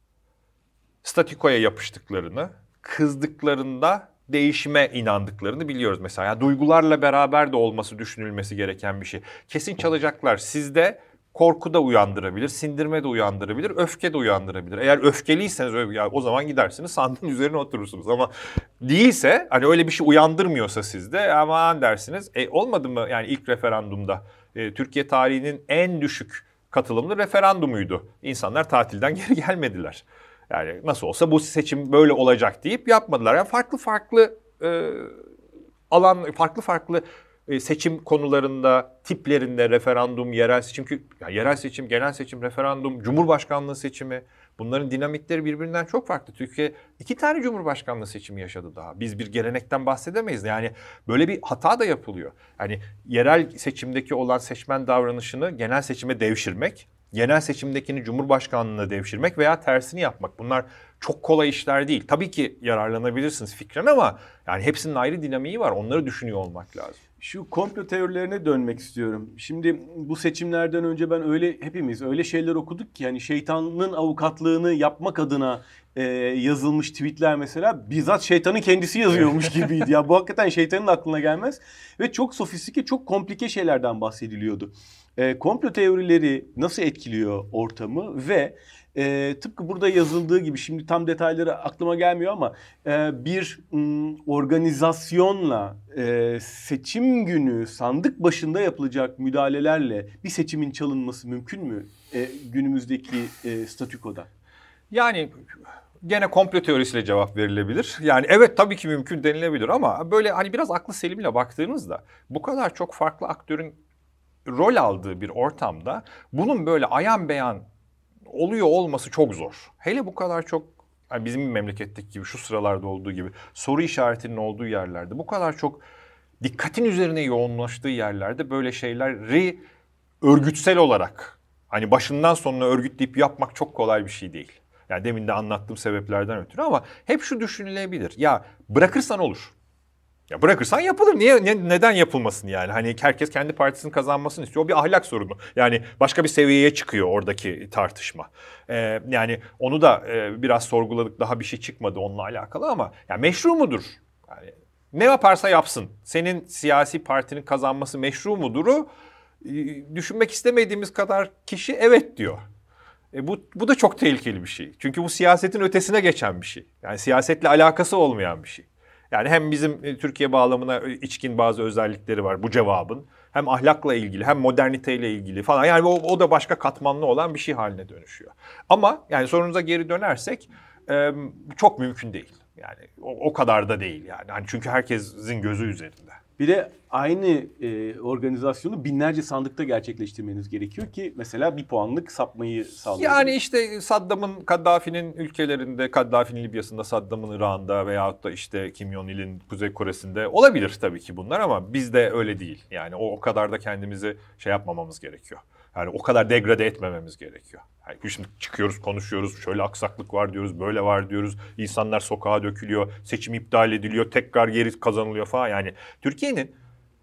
statikoya yapıştıklarını, kızdıklarında değişime inandıklarını biliyoruz mesela. Yani duygularla beraber de olması düşünülmesi gereken bir şey. Kesin çalacaklar sizde korku da uyandırabilir, sindirme de uyandırabilir, öfke de uyandırabilir. Eğer öfkeliyseniz ya, o zaman gidersiniz sandığın üzerine oturursunuz. Ama değilse, hani öyle bir şey uyandırmıyorsa sizde aman dersiniz. E, olmadı mı yani ilk referandumda e, Türkiye tarihinin en düşük katılımlı referandumuydu. İnsanlar tatilden geri gelmediler. Yani nasıl olsa bu seçim böyle olacak deyip yapmadılar. Yani farklı farklı e, alan, farklı farklı seçim konularında, tiplerinde referandum, yerel seçim, çünkü ya yerel seçim, genel seçim, referandum, cumhurbaşkanlığı seçimi, bunların dinamikleri birbirinden çok farklı. Türkiye iki tane cumhurbaşkanlığı seçimi yaşadı daha. Biz bir gelenekten bahsedemeyiz. Yani böyle bir hata da yapılıyor. Yani yerel seçimdeki olan seçmen davranışını genel seçime devşirmek, genel seçimdekini cumhurbaşkanlığına devşirmek veya tersini yapmak. Bunlar çok kolay işler değil. Tabii ki yararlanabilirsiniz fikren ama yani hepsinin ayrı dinamiği var. Onları düşünüyor olmak lazım. Şu komplo teorilerine dönmek istiyorum. Şimdi bu seçimlerden önce ben öyle hepimiz öyle şeyler okuduk ki, yani şeytanın avukatlığını yapmak adına e, yazılmış tweetler mesela bizzat şeytanın kendisi yazıyormuş gibiydi. Ya bu hakikaten şeytanın aklına gelmez ve çok sofistike, çok komplike şeylerden bahsediliyordu. E, komplo teorileri nasıl etkiliyor ortamı ve E, tıpkı burada yazıldığı gibi, şimdi tam detayları aklıma gelmiyor ama e, bir m, organizasyonla e, seçim günü sandık başında yapılacak müdahalelerle bir seçimin çalınması mümkün mü e, günümüzdeki e, statükoda? Yani gene komplo teorisiyle cevap verilebilir. Yani evet, tabii ki mümkün denilebilir ama böyle hani biraz aklı selimle baktığınızda bu kadar çok farklı aktörün rol aldığı bir ortamda bunun böyle ayan beyan oluyor olması çok zor. Hele bu kadar çok, yani bizim memleketteki gibi, şu sıralarda olduğu gibi soru işaretinin olduğu yerlerde, bu kadar çok dikkatin üzerine yoğunlaştığı yerlerde böyle şeyleri örgütsel olarak hani başından sonuna örgütleyip yapmak çok kolay bir şey değil. Yani demin de anlattığım sebeplerden ötürü ama hep şu düşünülebilir. Ya bırakırsan olur. Ya bırakırsan yapılır. Niye ne, neden yapılmasın yani? Hani herkes kendi partisinin kazanmasını istiyor. O bir ahlak sorunu. Yani başka bir seviyeye çıkıyor oradaki tartışma. Ee, yani onu da e, biraz sorguladık. Daha bir şey çıkmadı onunla alakalı ama yani meşru mudur? Yani ne yaparsa yapsın. Senin siyasi partinin kazanması meşru muduru e, düşünmek istemediğimiz kadar kişi evet diyor. E bu, bu da çok tehlikeli bir şey. Çünkü bu siyasetin ötesine geçen bir şey. Yani siyasetle alakası olmayan bir şey. Yani hem bizim Türkiye bağlamına içkin bazı özellikleri var bu cevabın. Hem ahlakla ilgili hem moderniteyle ilgili falan. Yani o, o da başka katmanlı olan bir şey haline dönüşüyor. Ama yani sorunuza geri dönersek çok mümkün değil. Yani o, o kadar da değil yani. Hani çünkü herkesin gözü üzerinde. Bir de aynı e, organizasyonu binlerce sandıkta gerçekleştirmeniz gerekiyor ki mesela bir puanlık sapmayı sağlayabilir. Yani işte Saddam'ın, Kaddafi'nin ülkelerinde, Kaddafi'nin Libya'sında, Saddam'ın Irak'ında veyahut da işte Kim Jong-il'in Kuzey Kore'sinde olabilir tabii ki bunlar ama bizde öyle değil. Yani o, o kadar da kendimizi şey yapmamamız gerekiyor. Yani o kadar degrade etmememiz gerekiyor. Yani şimdi çıkıyoruz, konuşuyoruz, şöyle aksaklık var diyoruz, böyle var diyoruz. İnsanlar sokağa dökülüyor, seçim iptal ediliyor, tekrar geri kazanılıyor falan. Yani Türkiye'nin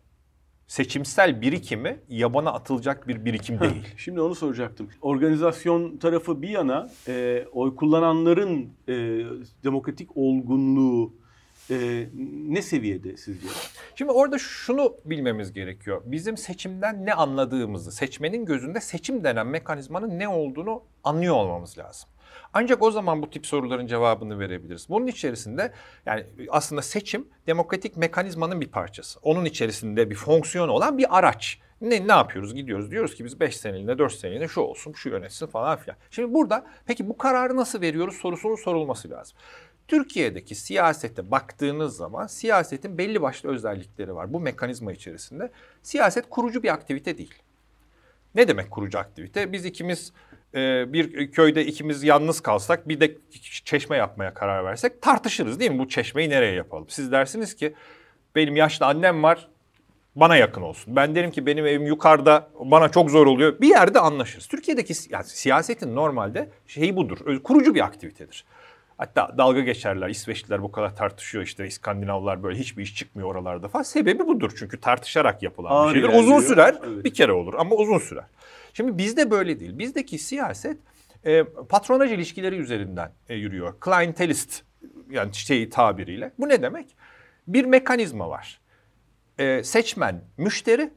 seçimsel birikimi yabana atılacak bir birikim değil. Şimdi onu soracaktım. Organizasyon tarafı bir yana e, oy kullananların e, demokratik olgunluğu e, ne seviyede sizce? Şimdi orada şunu bilmemiz gerekiyor. Bizim seçimden ne anladığımızı, seçmenin gözünde seçim denen mekanizmanın ne olduğunu anlıyor olmamız lazım. Ancak o zaman bu tip soruların cevabını verebiliriz. Bunun içerisinde yani aslında seçim demokratik mekanizmanın bir parçası. Onun içerisinde bir fonksiyon olan bir araç. Ne, ne yapıyoruz? Gidiyoruz diyoruz ki biz beş seneliğine, dört seneliğine şu olsun, şu yönetsin falan filan. Şimdi burada peki bu kararı nasıl veriyoruz sorusunun sorulması lazım. Türkiye'deki siyasete baktığınız zaman siyasetin belli başlı özellikleri var. Bu mekanizma içerisinde siyaset kurucu bir aktivite değil. Ne demek kurucu aktivite? Biz ikimiz e, bir köyde ikimiz yalnız kalsak bir de çeşme yapmaya karar versek tartışırız değil mi? Bu çeşmeyi nereye yapalım? Siz dersiniz ki benim yaşlı annem var bana yakın olsun. Ben derim ki benim evim yukarıda bana çok zor oluyor. Bir yerde anlaşırız. Türkiye'deki yani siyasetin normalde şeyi budur. Kurucu bir aktivitedir. Hatta dalga geçerler. İsveçliler bu kadar tartışıyor işte İskandinavlar böyle hiçbir iş çıkmıyor oralarda falan. Sebebi budur çünkü tartışarak yapılan Ağır bir şeydir. ilerliyor. Uzun sürer Evet. bir kere olur ama uzun sürer. Şimdi bizde böyle değil. Bizdeki siyaset e, patronaj ilişkileri üzerinden e, yürüyor. Clientelist yani şey tabiriyle. Bu ne demek? Bir mekanizma var. E, seçmen müşteri,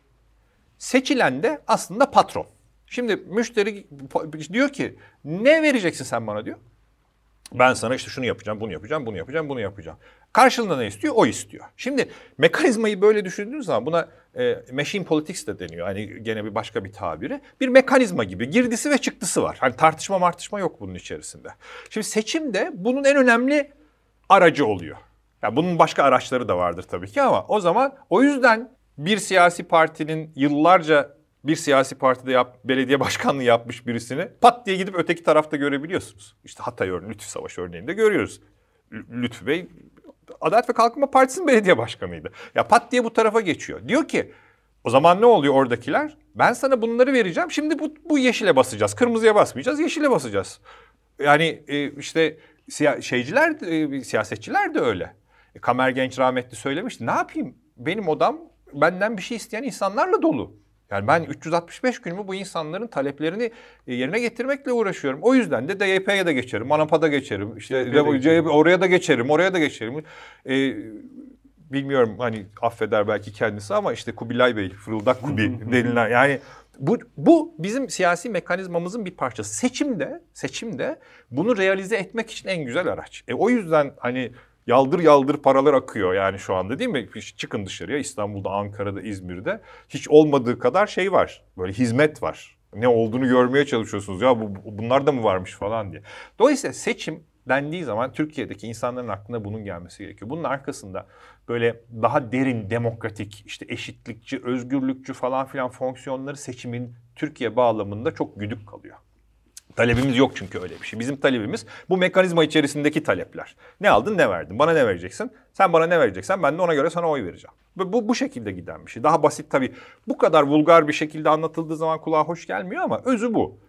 seçilen de aslında patron. Şimdi müşteri diyor ki ne vereceksin sen bana diyor. Ben sana işte şunu yapacağım, bunu yapacağım, bunu yapacağım, bunu yapacağım. Karşılığında ne istiyor? O istiyor. Şimdi mekanizmayı böyle düşündüğünüz zaman buna e, machine politics de deniyor. Hani gene bir başka bir tabiri. Bir mekanizma gibi girdisi ve çıktısı var. Hani tartışma martışma yok bunun içerisinde. Şimdi seçim de bunun en önemli aracı oluyor. Yani bunun başka araçları da vardır tabii ki ama o zaman o yüzden bir siyasi partinin yıllarca bir siyasi partide yap, belediye başkanlığı yapmış birisini pat diye gidip öteki tarafta görebiliyorsunuz. İşte Hatay örneği, Lütfü Savaş örneğinde görüyoruz. Lütfü Bey Adalet ve Kalkınma Partisi'nin belediye başkanıydı. Ya pat diye bu tarafa geçiyor. Diyor ki o zaman ne oluyor oradakiler? Ben sana bunları vereceğim. Şimdi bu, bu yeşile basacağız. Kırmızıya basmayacağız, yeşile basacağız. Yani e, işte siya, şeyciler, e, siyasetçiler de öyle. E, Kamer Genç rahmetli söylemişti. Ne yapayım? Benim odam benden bir şey isteyen insanlarla dolu. Yani ben üç yüz altmış beş günümü bu insanların taleplerini yerine getirmekle uğraşıyorum. O yüzden de D Y P'ye de geçerim, ANAP'a da geçerim, işte C H P, oraya da geçerim, oraya da geçerim. Ee, bilmiyorum hani affeder belki kendisi ama işte Kubilay Bey, Fırıldak Kubi denilen yani bu bu bizim siyasi mekanizmamızın bir parçası. Seçimde, seçimde bunu realize etmek için en güzel araç. E, o yüzden hani yaldır yaldır paralar akıyor yani şu anda değil mi? Çıkın dışarıya İstanbul'da, Ankara'da, İzmir'de hiç olmadığı kadar şey var. Böyle hizmet var. Ne olduğunu görmeye çalışıyorsunuz. Ya bu, bunlar da mı varmış falan diye. Dolayısıyla seçim dendiği zaman Türkiye'deki insanların aklına bunun gelmesi gerekiyor. Bunun arkasında böyle daha derin, demokratik, işte eşitlikçi, özgürlükçü falan filan fonksiyonları seçimin Türkiye bağlamında çok güdük kalıyor. Talebimiz yok çünkü öyle bir şey. Bizim talebimiz bu mekanizma içerisindeki talepler. Ne aldın ne verdin? Bana ne vereceksin? Sen bana ne vereceksen ben de ona göre sana oy vereceğim. Bu, bu, bu şekilde giden bir şey. Daha basit tabii. Bu kadar vulgar bir şekilde anlatıldığı zaman kulağa hoş gelmiyor ama özü bu.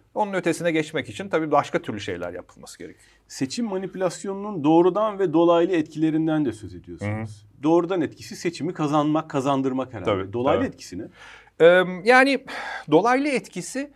Onun ötesine geçmek için tabii başka türlü şeyler yapılması gerekiyor. Seçim manipülasyonunun doğrudan ve dolaylı etkilerinden de söz ediyorsunuz. Hı-hı. Doğrudan etkisi seçimi kazanmak, kazandırmak herhalde. Tabii, dolaylı tabii. etkisi ne? Ee, yani dolaylı etkisi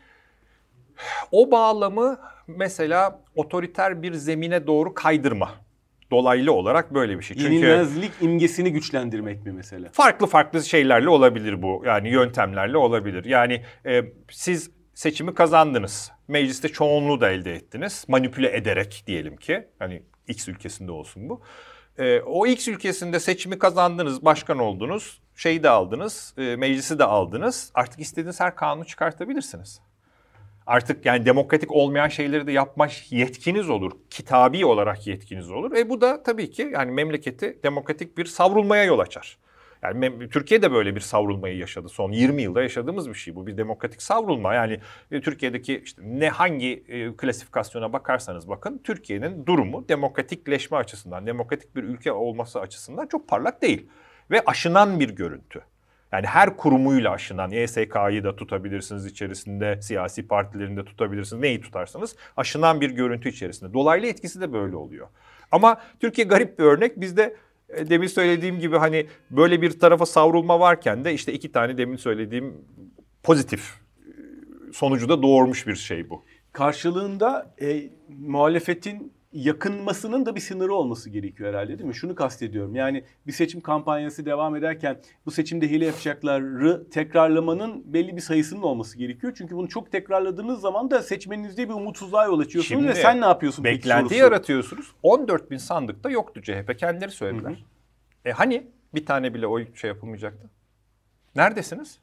o bağlamı mesela otoriter bir zemine doğru kaydırma. Dolaylı olarak böyle bir şey. Çünkü yenilmezlik imgesini güçlendirmek mi mesela? Farklı farklı şeylerle olabilir bu. Yani yöntemlerle olabilir. Yani e, siz seçimi kazandınız. Mecliste çoğunluğu da elde ettiniz. Manipüle ederek diyelim ki. Hani X ülkesinde olsun bu. E, o X ülkesinde seçimi kazandınız, başkan oldunuz. Şeyi de aldınız, e, meclisi de aldınız. Artık istediğiniz her kanunu çıkartabilirsiniz. Artık yani demokratik olmayan şeyleri de yapma yetkiniz olur. Kitabi olarak yetkiniz olur. E bu da tabii ki yani memleketi demokratik bir savrulmaya yol açar. Yani mem- Türkiye de böyle bir savrulmayı yaşadı. Son yirmi yılda yaşadığımız bir şey bu. Bir demokratik savrulma. Yani e, Türkiye'deki işte ne hangi e, klasifikasyona bakarsanız bakın Türkiye'nin durumu demokratikleşme açısından, demokratik bir ülke olması açısından çok parlak değil. Ve aşınan bir görüntü. Yani her kurumuyla aşınan, Y S K'yı da tutabilirsiniz içerisinde, siyasi partilerini de tutabilirsiniz, neyi tutarsanız aşınan bir görüntü içerisinde. Dolaylı etkisi de böyle oluyor. Ama Türkiye garip bir örnek. Bizde e, demin söylediğim gibi hani böyle bir tarafa savrulma varken de işte iki tane demin söylediğim pozitif sonucu da doğurmuş bir şey bu. Karşılığında e, muhalefetin yakınmasının da bir sınırı olması gerekiyor herhalde değil mi? Şunu kastediyorum. Yani bir seçim kampanyası devam ederken bu seçimde hile yapacakları tekrarlamanın belli bir sayısının olması gerekiyor. Çünkü bunu çok tekrarladığınız zaman da seçmeninizde bir umutsuzluğa yol açıyorsunuz. Şimdi ve sen ne yapıyorsun? Beklenti yaratıyorsunuz. on dört bin sandıkta yoktu C H P. Kendileri söylediler. Hı hı. E hani bir tane bile oy şey yapılmayacaktı? Neredesiniz?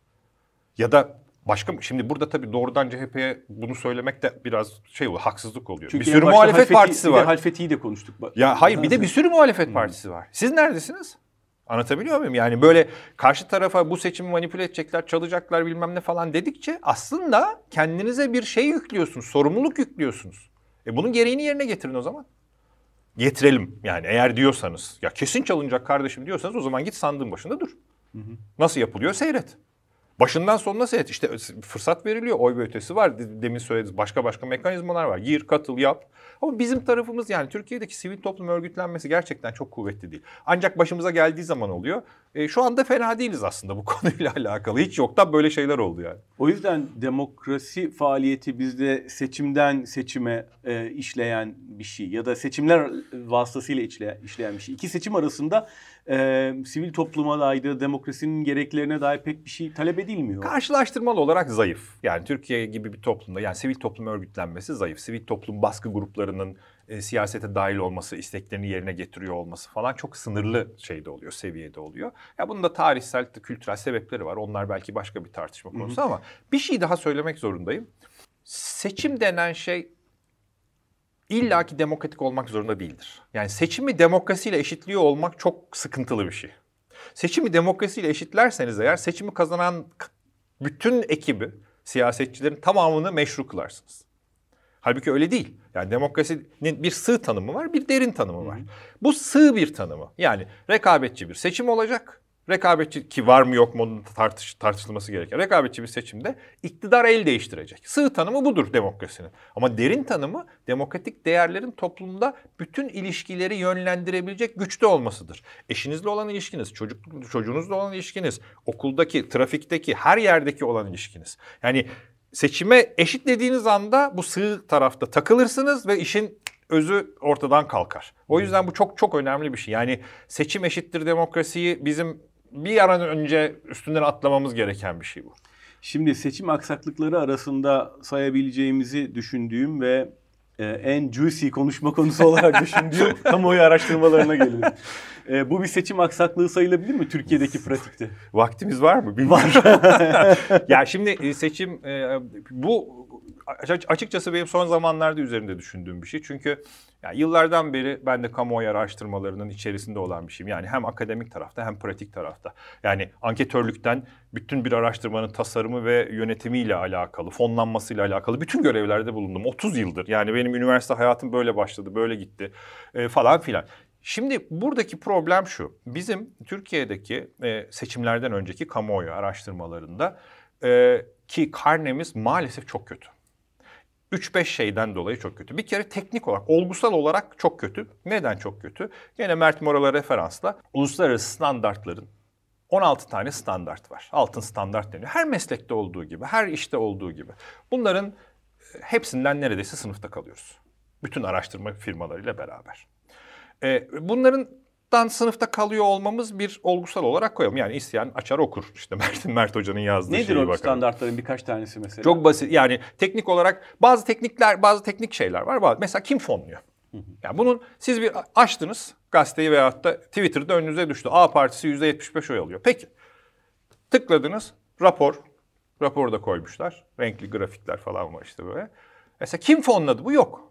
Ya da başka şimdi burada tabii doğrudan C H P'ye bunu söylemek de biraz şey oluyor, haksızlık oluyor. Çünkü bir sürü muhalefet halfeti, partisi var. Bir de halfetiyi de konuştuk. Ya hayır bir de bir sürü muhalefet hmm. partisi var. Siz neredesiniz? Anlatabiliyor muyum? Yani böyle karşı tarafa bu seçimi manipüle edecekler, çalacaklar bilmem ne falan dedikçe aslında kendinize bir şey yüklüyorsunuz, sorumluluk yüklüyorsunuz. E bunun gereğini yerine getirin o zaman. Getirelim yani eğer diyorsanız. Ya kesin çalınacak kardeşim diyorsanız o zaman git sandığın başında dur. Hı hı. Nasıl yapılıyor seyret. Başından sonuna seyret. İşte fırsat veriliyor. Oy ve ötesi var. Demin söylediğiniz başka başka mekanizmalar var. Gir, katıl, yap. Ama bizim tarafımız yani Türkiye'deki sivil toplum örgütlenmesi gerçekten çok kuvvetli değil. Ancak başımıza geldiği zaman oluyor. E, şu anda fena değiliz aslında bu konuyla alakalı. Hiç yoktan böyle şeyler oldu yani. O yüzden demokrasi faaliyeti bizde seçimden seçime e, işleyen bir şey. Ya da seçimler vasıtasıyla işleyen, işleyen bir şey. İki seçim arasında e, sivil topluma dair, demokrasinin gereklerine dair pek bir şey talep edilmiyor. Karşılaştırmalı olarak zayıf. Yani Türkiye gibi bir toplumda yani sivil toplum örgütlenmesi zayıf. Sivil toplum baskı gruplarının e, siyasete dahil olması, isteklerini yerine getiriyor olması falan çok sınırlı şeyde oluyor, seviyede oluyor. Ya bunun da tarihsel, kültürel sebepleri var. Onlar belki başka bir tartışma konusu hı hı. ama bir şey daha söylemek zorundayım. Seçim denen şey illaki demokratik olmak zorunda değildir. Yani seçimi demokrasiyle eşitliyor olmak çok sıkıntılı bir şey. Seçimi demokrasiyle eşitlerseniz eğer seçimi kazanan bütün ekibi, siyasetçilerin tamamını meşru kılarsınız. Halbuki öyle değil. Yani demokrasinin bir sığ tanımı var, bir derin tanımı var. Hı hı. Bu sığ bir tanımı. Yani rekabetçi bir seçim olacak. Rekabetçi ki var mı yok mu onun tartış, tartışılması gereken. Rekabetçi bir seçimde iktidar el değiştirecek. Sığ tanımı budur demokrasinin. Ama derin tanımı demokratik değerlerin toplumda bütün ilişkileri yönlendirebilecek güçte olmasıdır. Eşinizle olan ilişkiniz, çocuk, çocuğunuzla olan ilişkiniz, okuldaki, trafikteki, her yerdeki olan ilişkiniz. Yani seçime eşitlediğiniz anda bu sığ tarafta takılırsınız ve işin özü ortadan kalkar. O yüzden bu çok çok önemli bir şey. Yani seçim eşittir demokrasiyi bizim bir an önce üstünden atlamamız gereken bir şey bu. Şimdi seçim aksaklıkları arasında sayabileceğimizi düşündüğüm ve e, en juicy konuşma konusu olarak düşündüğüm kamuoyu araştırmalarına gelelim. E, bu bir seçim aksaklığı sayılabilir mi Türkiye'deki pratikte? Vaktimiz var mı? Bilmiyorum. Var. Ya şimdi seçim e, bu açıkçası benim son zamanlarda üzerinde düşündüğüm bir şey. Çünkü yani yıllardan beri ben de kamuoyu araştırmalarının içerisinde olan bir şeyim. Yani hem akademik tarafta hem pratik tarafta. Yani anketörlükten bütün bir araştırmanın tasarımı ve yönetimiyle alakalı, fonlanmasıyla alakalı bütün görevlerde bulundum. otuz yıldır. Yani benim üniversite hayatım böyle başladı, böyle gitti e, falan filan. Şimdi buradaki problem şu. Bizim Türkiye'deki e, seçimlerden önceki kamuoyu araştırmalarında e, ki karnemiz maalesef çok kötü. üç beş şeyden dolayı çok kötü. Bir kere teknik olarak, olgusal olarak çok kötü. Neden çok kötü? Gene Mert Moral'a referansla uluslararası standartların on altı tane standart var. Altın standart deniyor. Her meslekte olduğu gibi, her işte olduğu gibi. Bunların hepsinden neredeyse sınıfta kalıyoruz. Bütün araştırma firmalarıyla beraber. Ee, bunlardan sınıfta kalıyor olmamız bir olgusal olarak koyalım. Yani isteyen açar okur. İşte Mert, Mert Hoca'nın yazdığı Nedir şeyi o bakalım. standartların birkaç tanesi mesela? Çok basit. Yani teknik olarak bazı teknikler, bazı teknik şeyler var. Bazı, mesela kim fonluyor? Yani bunun siz bir açtınız gazeteyi veyahut da Twitter'da önünüze düştü. A partisi yüzde yetmiş beş oy alıyor. Peki. Tıkladınız. Rapor. Raporu da koymuşlar. Renkli grafikler falan var işte böyle. Mesela kim fonladı? Bu yok.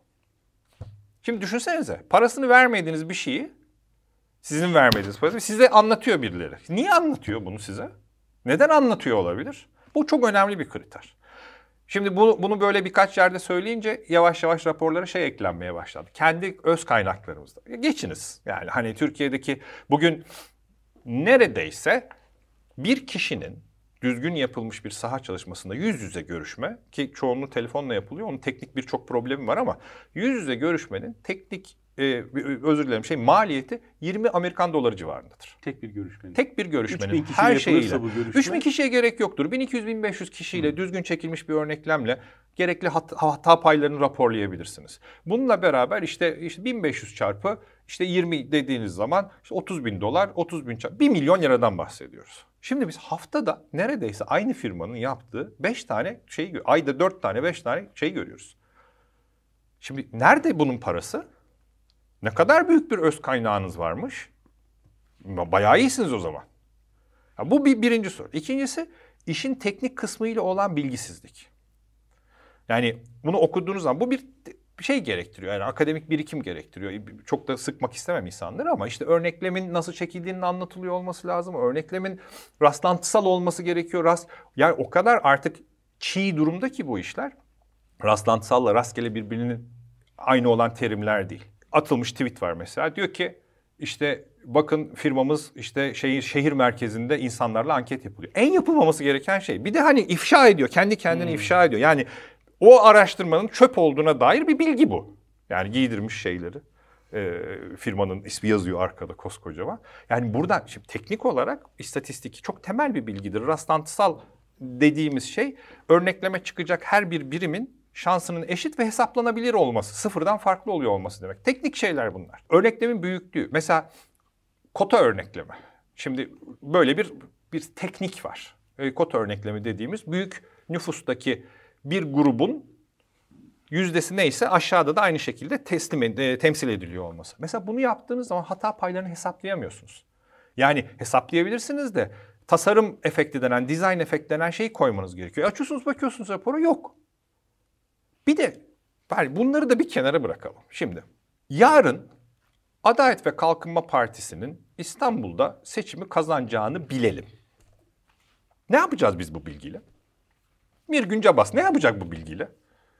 Şimdi düşünsenize. Parasını vermediğiniz bir şeyi, sizin vermediğiniz parası size anlatıyor birileri. Niye anlatıyor bunu size? Neden anlatıyor olabilir? Bu çok önemli bir kriter. Şimdi bunu, bunu böyle birkaç yerde söyleyince yavaş yavaş raporlara şey eklenmeye başladı. Kendi öz kaynaklarımızda. Geçiniz. Yani hani Türkiye'deki bugün neredeyse bir kişinin düzgün yapılmış bir saha çalışmasında yüz yüze görüşme, ki çoğunluğu telefonla yapılıyor, onun teknik birçok problemi var ama yüz yüze görüşmenin teknik, e, özür dilerim şey maliyeti yirmi Amerikan doları civarındadır. Tek bir görüşmenin. Tek bir görüşmenin üç bin kişiyle her yapılırsa şeyiyle. bu görüşme- üç bin kişiye gerek yoktur. bin iki yüz bin beş yüz kişiyle hmm. düzgün çekilmiş bir örneklemle gerekli hat- hata paylarını raporlayabilirsiniz. Bununla beraber işte, işte bin beş yüz çarpı işte yirmi dediğiniz zaman işte otuz bin dolar, otuz bin çarpı bir milyon liradan bahsediyoruz. Şimdi biz haftada neredeyse aynı firmanın yaptığı beş tane şey, ayda dört tane beş tane şey görüyoruz. Şimdi nerede bunun parası? Ne kadar büyük bir öz kaynağınız varmış? Bayağı iyisiniz o zaman. Ya bu bir birinci soru. İkincisi, işin teknik kısmıyla olan bilgisizlik. Yani bunu okuduğunuz zaman bu bir şey gerektiriyor. Yani akademik birikim gerektiriyor. Çok da sıkmak istemem insanları ama işte örneklemin nasıl çekildiğinin anlatılıyor olması lazım. Örneklemin rastlantısal olması gerekiyor. Rast, yani o kadar artık çiğ durumda ki bu işler. Rastlantısalla rastgele birbirinin aynı olan terimler değil. Atılmış tweet var mesela. Diyor ki işte bakın firmamız işte şehir, şehir merkezinde insanlarla anket yapılıyor. En yapılmaması gereken şey. Bir de hani ifşa ediyor. Kendi kendini hmm. ifşa ediyor. Yani o araştırmanın çöp olduğuna dair bir bilgi bu. Yani giydirmiş şeyleri. E, firmanın ismi yazıyor arkada koskocaman. Yani buradan şimdi teknik olarak istatistik çok temel bir bilgidir. Rastlantısal dediğimiz şey örnekleme çıkacak her bir birimin şansının eşit ve hesaplanabilir olması, sıfırdan farklı oluyor olması demek. Teknik şeyler bunlar. Örneklemin büyüklüğü. Mesela kota örnekleme. Şimdi böyle bir bir teknik var. E, kota örneklemi dediğimiz büyük nüfustaki bir grubun yüzdesi neyse aşağıda da aynı şekilde teslim e, temsil ediliyor olması. Mesela bunu yaptığınız zaman hata paylarını hesaplayamıyorsunuz. Yani hesaplayabilirsiniz de tasarım efekti denen, design efekti denen şeyi koymanız gerekiyor. Açıyorsunuz, bakıyorsunuz rapora, yok. Bir de bunları da bir kenara bırakalım. Şimdi yarın Adalet ve Kalkınma Partisi'nin İstanbul'da seçimi kazanacağını bilelim. Ne yapacağız biz bu bilgiyle? Mirgün Cabas ne yapacak bu bilgiyle?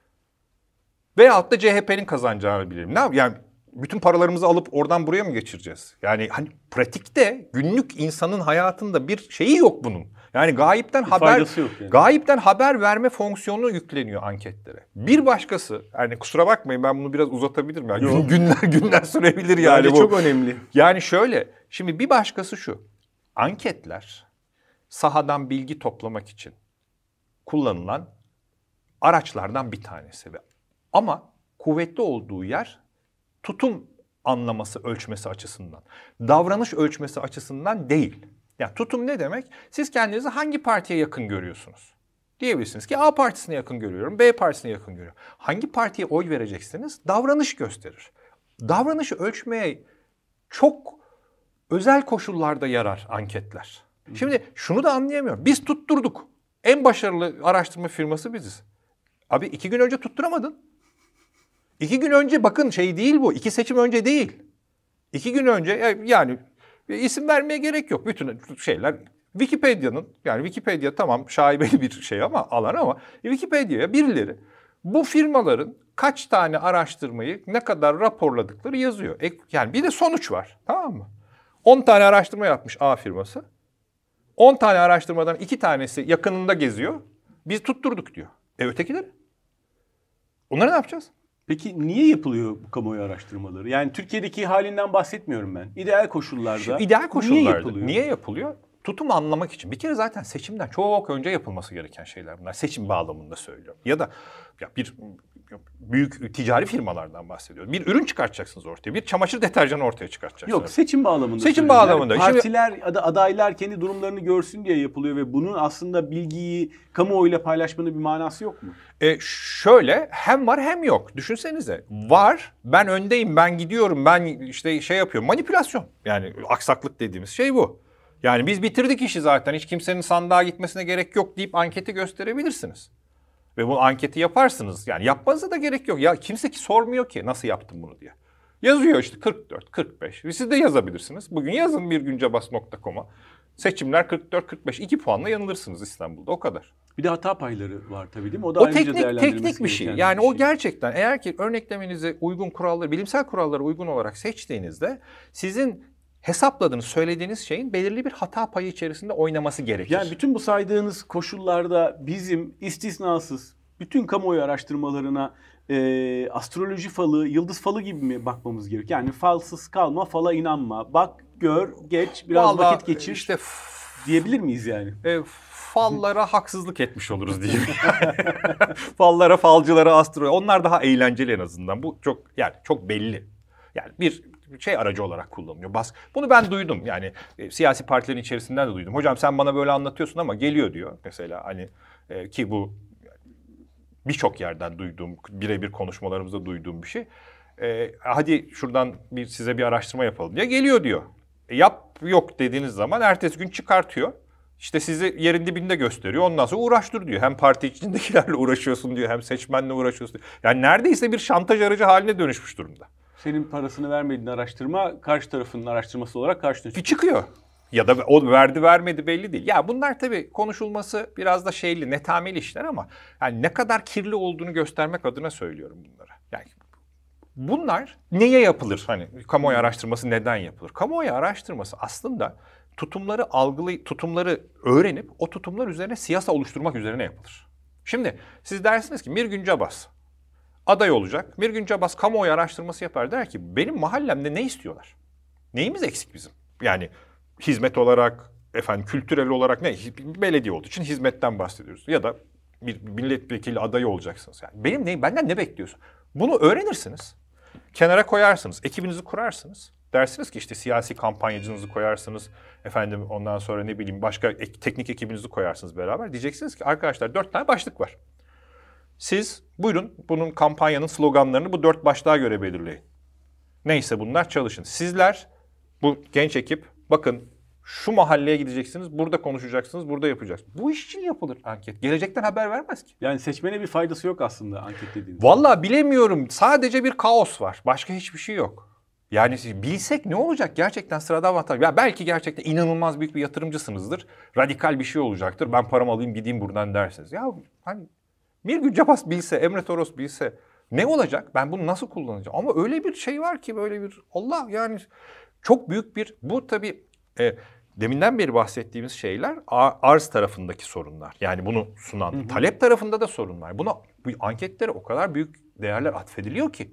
Veyahut da C H P'nin kazanacağını bilelim. Ne yap? Yani bütün paralarımızı alıp oradan buraya mı geçireceğiz? Yani hani pratikte günlük insanın hayatında bir şeyi yok bunun. Yani gayipten bir haber yani. Gayipten haber verme fonksiyonu yükleniyor anketlere. Bir başkası, yani kusura bakmayın ben bunu biraz uzatabilirim yani. Gün, günler günler sürebilir yani, yani bu. Çok önemli. Yani şöyle, şimdi bir başkası şu. Anketler sahadan bilgi toplamak için kullanılan araçlardan bir tanesi. Ama kuvvetli olduğu yer tutum anlaması, ölçmesi açısından. Davranış ölçmesi açısından değil. Yani tutum ne demek? Siz kendinizi hangi partiye yakın görüyorsunuz? Diyebilirsiniz ki A partisine yakın görüyorum, B partisine yakın görüyorum. Hangi partiye oy vereceksiniz? Davranış gösterir. Davranışı ölçmeye çok özel koşullarda yarar anketler. Şimdi şunu da anlayamıyorum. Biz tutturduk. En başarılı araştırma firması biziz. Abi iki gün önce tutturamadın. İki gün önce bakın şey değil bu. İki seçim önce değil. İki gün önce yani isim vermeye gerek yok. Bütün şeyler Wikipedia'nın, yani Wikipedia tamam şaibeli bir şey ama alan ama Wikipedia'ya birileri bu firmaların kaç tane araştırmayı ne kadar raporladıkları yazıyor. E, yani bir de sonuç var, tamam mı? on tane araştırma yapmış A firması. on tane araştırmadan iki tanesi yakınında geziyor. Biz tutturduk diyor. E ötekileri? Onları ne yapacağız? Peki niye yapılıyor bu kamuoyu araştırmaları? Yani Türkiye'deki halinden bahsetmiyorum ben. İdeal koşullarda. Şimdi ideal koşullarda niye yapılıyor? Niye yapılıyor? Tutumu anlamak için. Bir kere zaten seçimden çok önce yapılması gereken şeyler bunlar. Seçim bağlamında söylüyorum. Ya da ya bir büyük ticari firmalardan bahsediyorum. Bir ürün çıkartacaksınız ortaya. Bir çamaşır deterjanı ortaya çıkartacaksınız. Yok, seçim bağlamında. Seçim bağlamında. Yani partiler, Şimdi, adaylar kendi durumlarını görsün diye yapılıyor ve bunun aslında bilgiyi kamuoyuyla paylaşmanın bir manası yok mu? E şöyle, hem var hem yok. Düşünsenize. Var, ben öndeyim, ben gidiyorum, ben işte şey yapıyorum. Manipülasyon. Yani aksaklık dediğimiz şey bu. Yani biz bitirdik işi zaten, hiç kimsenin sandığa gitmesine gerek yok deyip anketi gösterebilirsiniz. Ve bu anketi yaparsınız. Yani yapmanıza da gerek yok. Ya kimse ki sormuyor ki nasıl yaptım bunu diye. Yazıyor işte kırk dört, kırk beş. Ve siz de yazabilirsiniz. Bugün yazın birguncabas nokta com'a. Seçimler kırk dört kırk beş. iki puanla yanılırsınız İstanbul'da, o kadar. Bir de hata payları var tabii, değil mi? O da o teknik teknik bir şey. Yani bir şey. O gerçekten eğer ki örneklemenizi uygun kuralları, bilimsel kurallara uygun olarak seçtiğinizde sizin hesapladığınız, söylediğiniz şeyin belirli bir hata payı içerisinde oynaması gerekir. Yani bütün bu saydığınız koşullarda bizim istisnasız bütün kamuoyu araştırmalarına e, astroloji falı, yıldız falı gibi mi bakmamız gerekiyor? Yani falsız kalma, fala inanma. Bak, gör, geç, biraz Vallahi vakit geçir işte diyebilir miyiz yani? E, fallara haksızlık etmiş oluruz diyeyim. Fallara, falcılara, astro, onlar daha eğlenceli en azından. Bu çok yani çok belli. Yani bir şey aracı olarak kullanılıyor. Bas. Bunu ben duydum. Yani e, siyasi partilerin içerisinden de duydum. Hocam sen bana böyle anlatıyorsun ama geliyor diyor. Mesela hani e, ki bu birçok yerden duyduğum, birebir konuşmalarımızda duyduğum bir şey. E, hadi şuradan bir size bir araştırma yapalım diye geliyor diyor. E, yap yok dediğiniz zaman ertesi gün çıkartıyor. İşte sizi yerin dibinde gösteriyor. Ondan sonra uğraştır diyor. Hem parti içindekilerle uğraşıyorsun diyor. Hem seçmenle uğraşıyorsun diyor. Yani neredeyse bir şantaj aracı haline dönüşmüş durumda. Senin parasını vermediğin araştırma karşı tarafının araştırması olarak karşına çıkıyor. Çıkıyor. Ya da o verdi vermedi belli değil. Ya bunlar tabii konuşulması biraz da şeyli, netameli işler ama yani ne kadar kirli olduğunu göstermek adına söylüyorum bunları. Yani bunlar neye yapılır? Hani kamuoyu araştırması neden yapılır? Kamuoyu araştırması aslında tutumları algılay tutumları öğrenip o tutumlar üzerine siyasa oluşturmak üzerine yapılır. Şimdi siz dersiniz ki Mirgün Cabas aday olacak. Mirgün Cabas kamuoyu araştırması yapar, der ki benim mahallemde ne istiyorlar? Neyimiz eksik bizim? Yani hizmet olarak, efendim kültürel olarak ne? Belediye olduğu için hizmetten bahsediyoruz. Ya da bir milletvekili adayı olacaksınız. Yani benim ne, benden ne bekliyorsun? Bunu öğrenirsiniz. Kenara koyarsınız, ekibinizi kurarsınız. Dersiniz ki işte siyasi kampanyacınızı koyarsınız. Efendim ondan sonra ne bileyim başka ek, teknik ekibinizi koyarsınız beraber. Diyeceksiniz ki arkadaşlar dört tane başlık var. Siz buyurun bunun kampanyanın sloganlarını bu dört başlığa göre belirleyin. Neyse bunlar çalışın. Sizler bu genç ekip bakın şu mahalleye gideceksiniz, burada konuşacaksınız, burada yapacaksınız. Bu iş için yapılır anket. Gelecekten haber vermez ki. Yani seçmene bir faydası yok aslında anket dediğiniz. Vallahi bilemiyorum. Sadece bir kaos var. Başka hiçbir şey yok. Yani bilsek ne olacak gerçekten sıradan vatandaş. Ya belki gerçekten inanılmaz büyük bir yatırımcısınızdır. Radikal bir şey olacaktır. Ben paramı alayım gideyim buradan dersiniz. Ya hani Mirgün Cabas bilse, Emre Toros bilse ne olacak? Ben bunu nasıl kullanacağım? Ama öyle bir şey var ki böyle bir Allah yani çok büyük bir bu tabii e, deminden beri bahsettiğimiz şeyler arz tarafındaki sorunlar. Yani bunu sunan hı hı. talep tarafında da sorun var. Buna bu anketlere o kadar büyük değerler atfediliyor ki.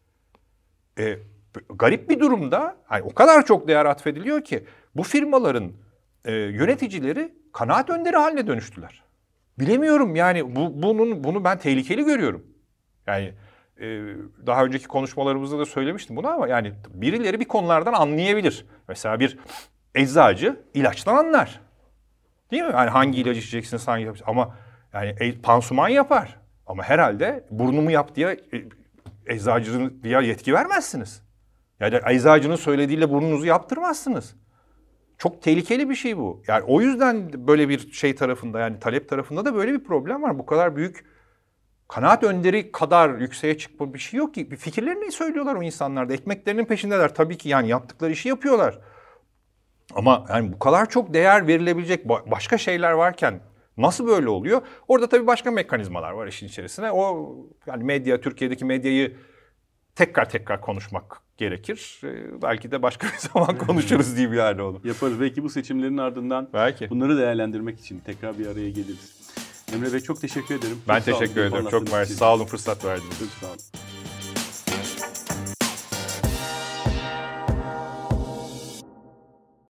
E, garip bir durumda yani o kadar çok değer atfediliyor ki bu firmaların e, yöneticileri kanaat önderi haline dönüştüler. Bilemiyorum yani bu bunun bunu ben tehlikeli görüyorum. Yani e, daha önceki konuşmalarımızda da söylemiştim bunu ama yani birileri bir konulardan anlayabilir. Mesela bir eczacı ilaçtan anlar. Değil mi? Yani hangi ilacı içeceksiniz, hangi ilaç ama yani e, pansuman yapar. Ama herhalde burnumu yap diye e, eczacının diye yetki vermezsiniz. Yani eczacının söylediğiyle burnunuzu yaptırmazsınız. Çok tehlikeli bir şey bu. Yani o yüzden böyle bir şey tarafında yani talep tarafında da böyle bir problem var. Bu kadar büyük kanaat önderi kadar yükseğe çıkma bir şey yok ki. Fikirlerini söylüyorlar o insanlar da. Ekmeklerinin peşindeler. Tabii ki yani yaptıkları işi yapıyorlar. Ama yani bu kadar çok değer verilebilecek başka şeyler varken nasıl böyle oluyor? Orada tabii başka mekanizmalar var işin içerisine. O yani medya, Türkiye'deki medyayı tekrar tekrar konuşmak gerekir. Ee, belki de başka bir zaman konuşuruz diye bir hali olur. Yaparız. Belki bu seçimlerin ardından belki. bunları değerlendirmek için tekrar bir araya geliriz. Emre Bey çok teşekkür ederim. Ben Çok sağ olun, teşekkür ederim. Çok anlattığınız mersi. için. Sağ olun, fırsat verdiniz. Çok sağ olun.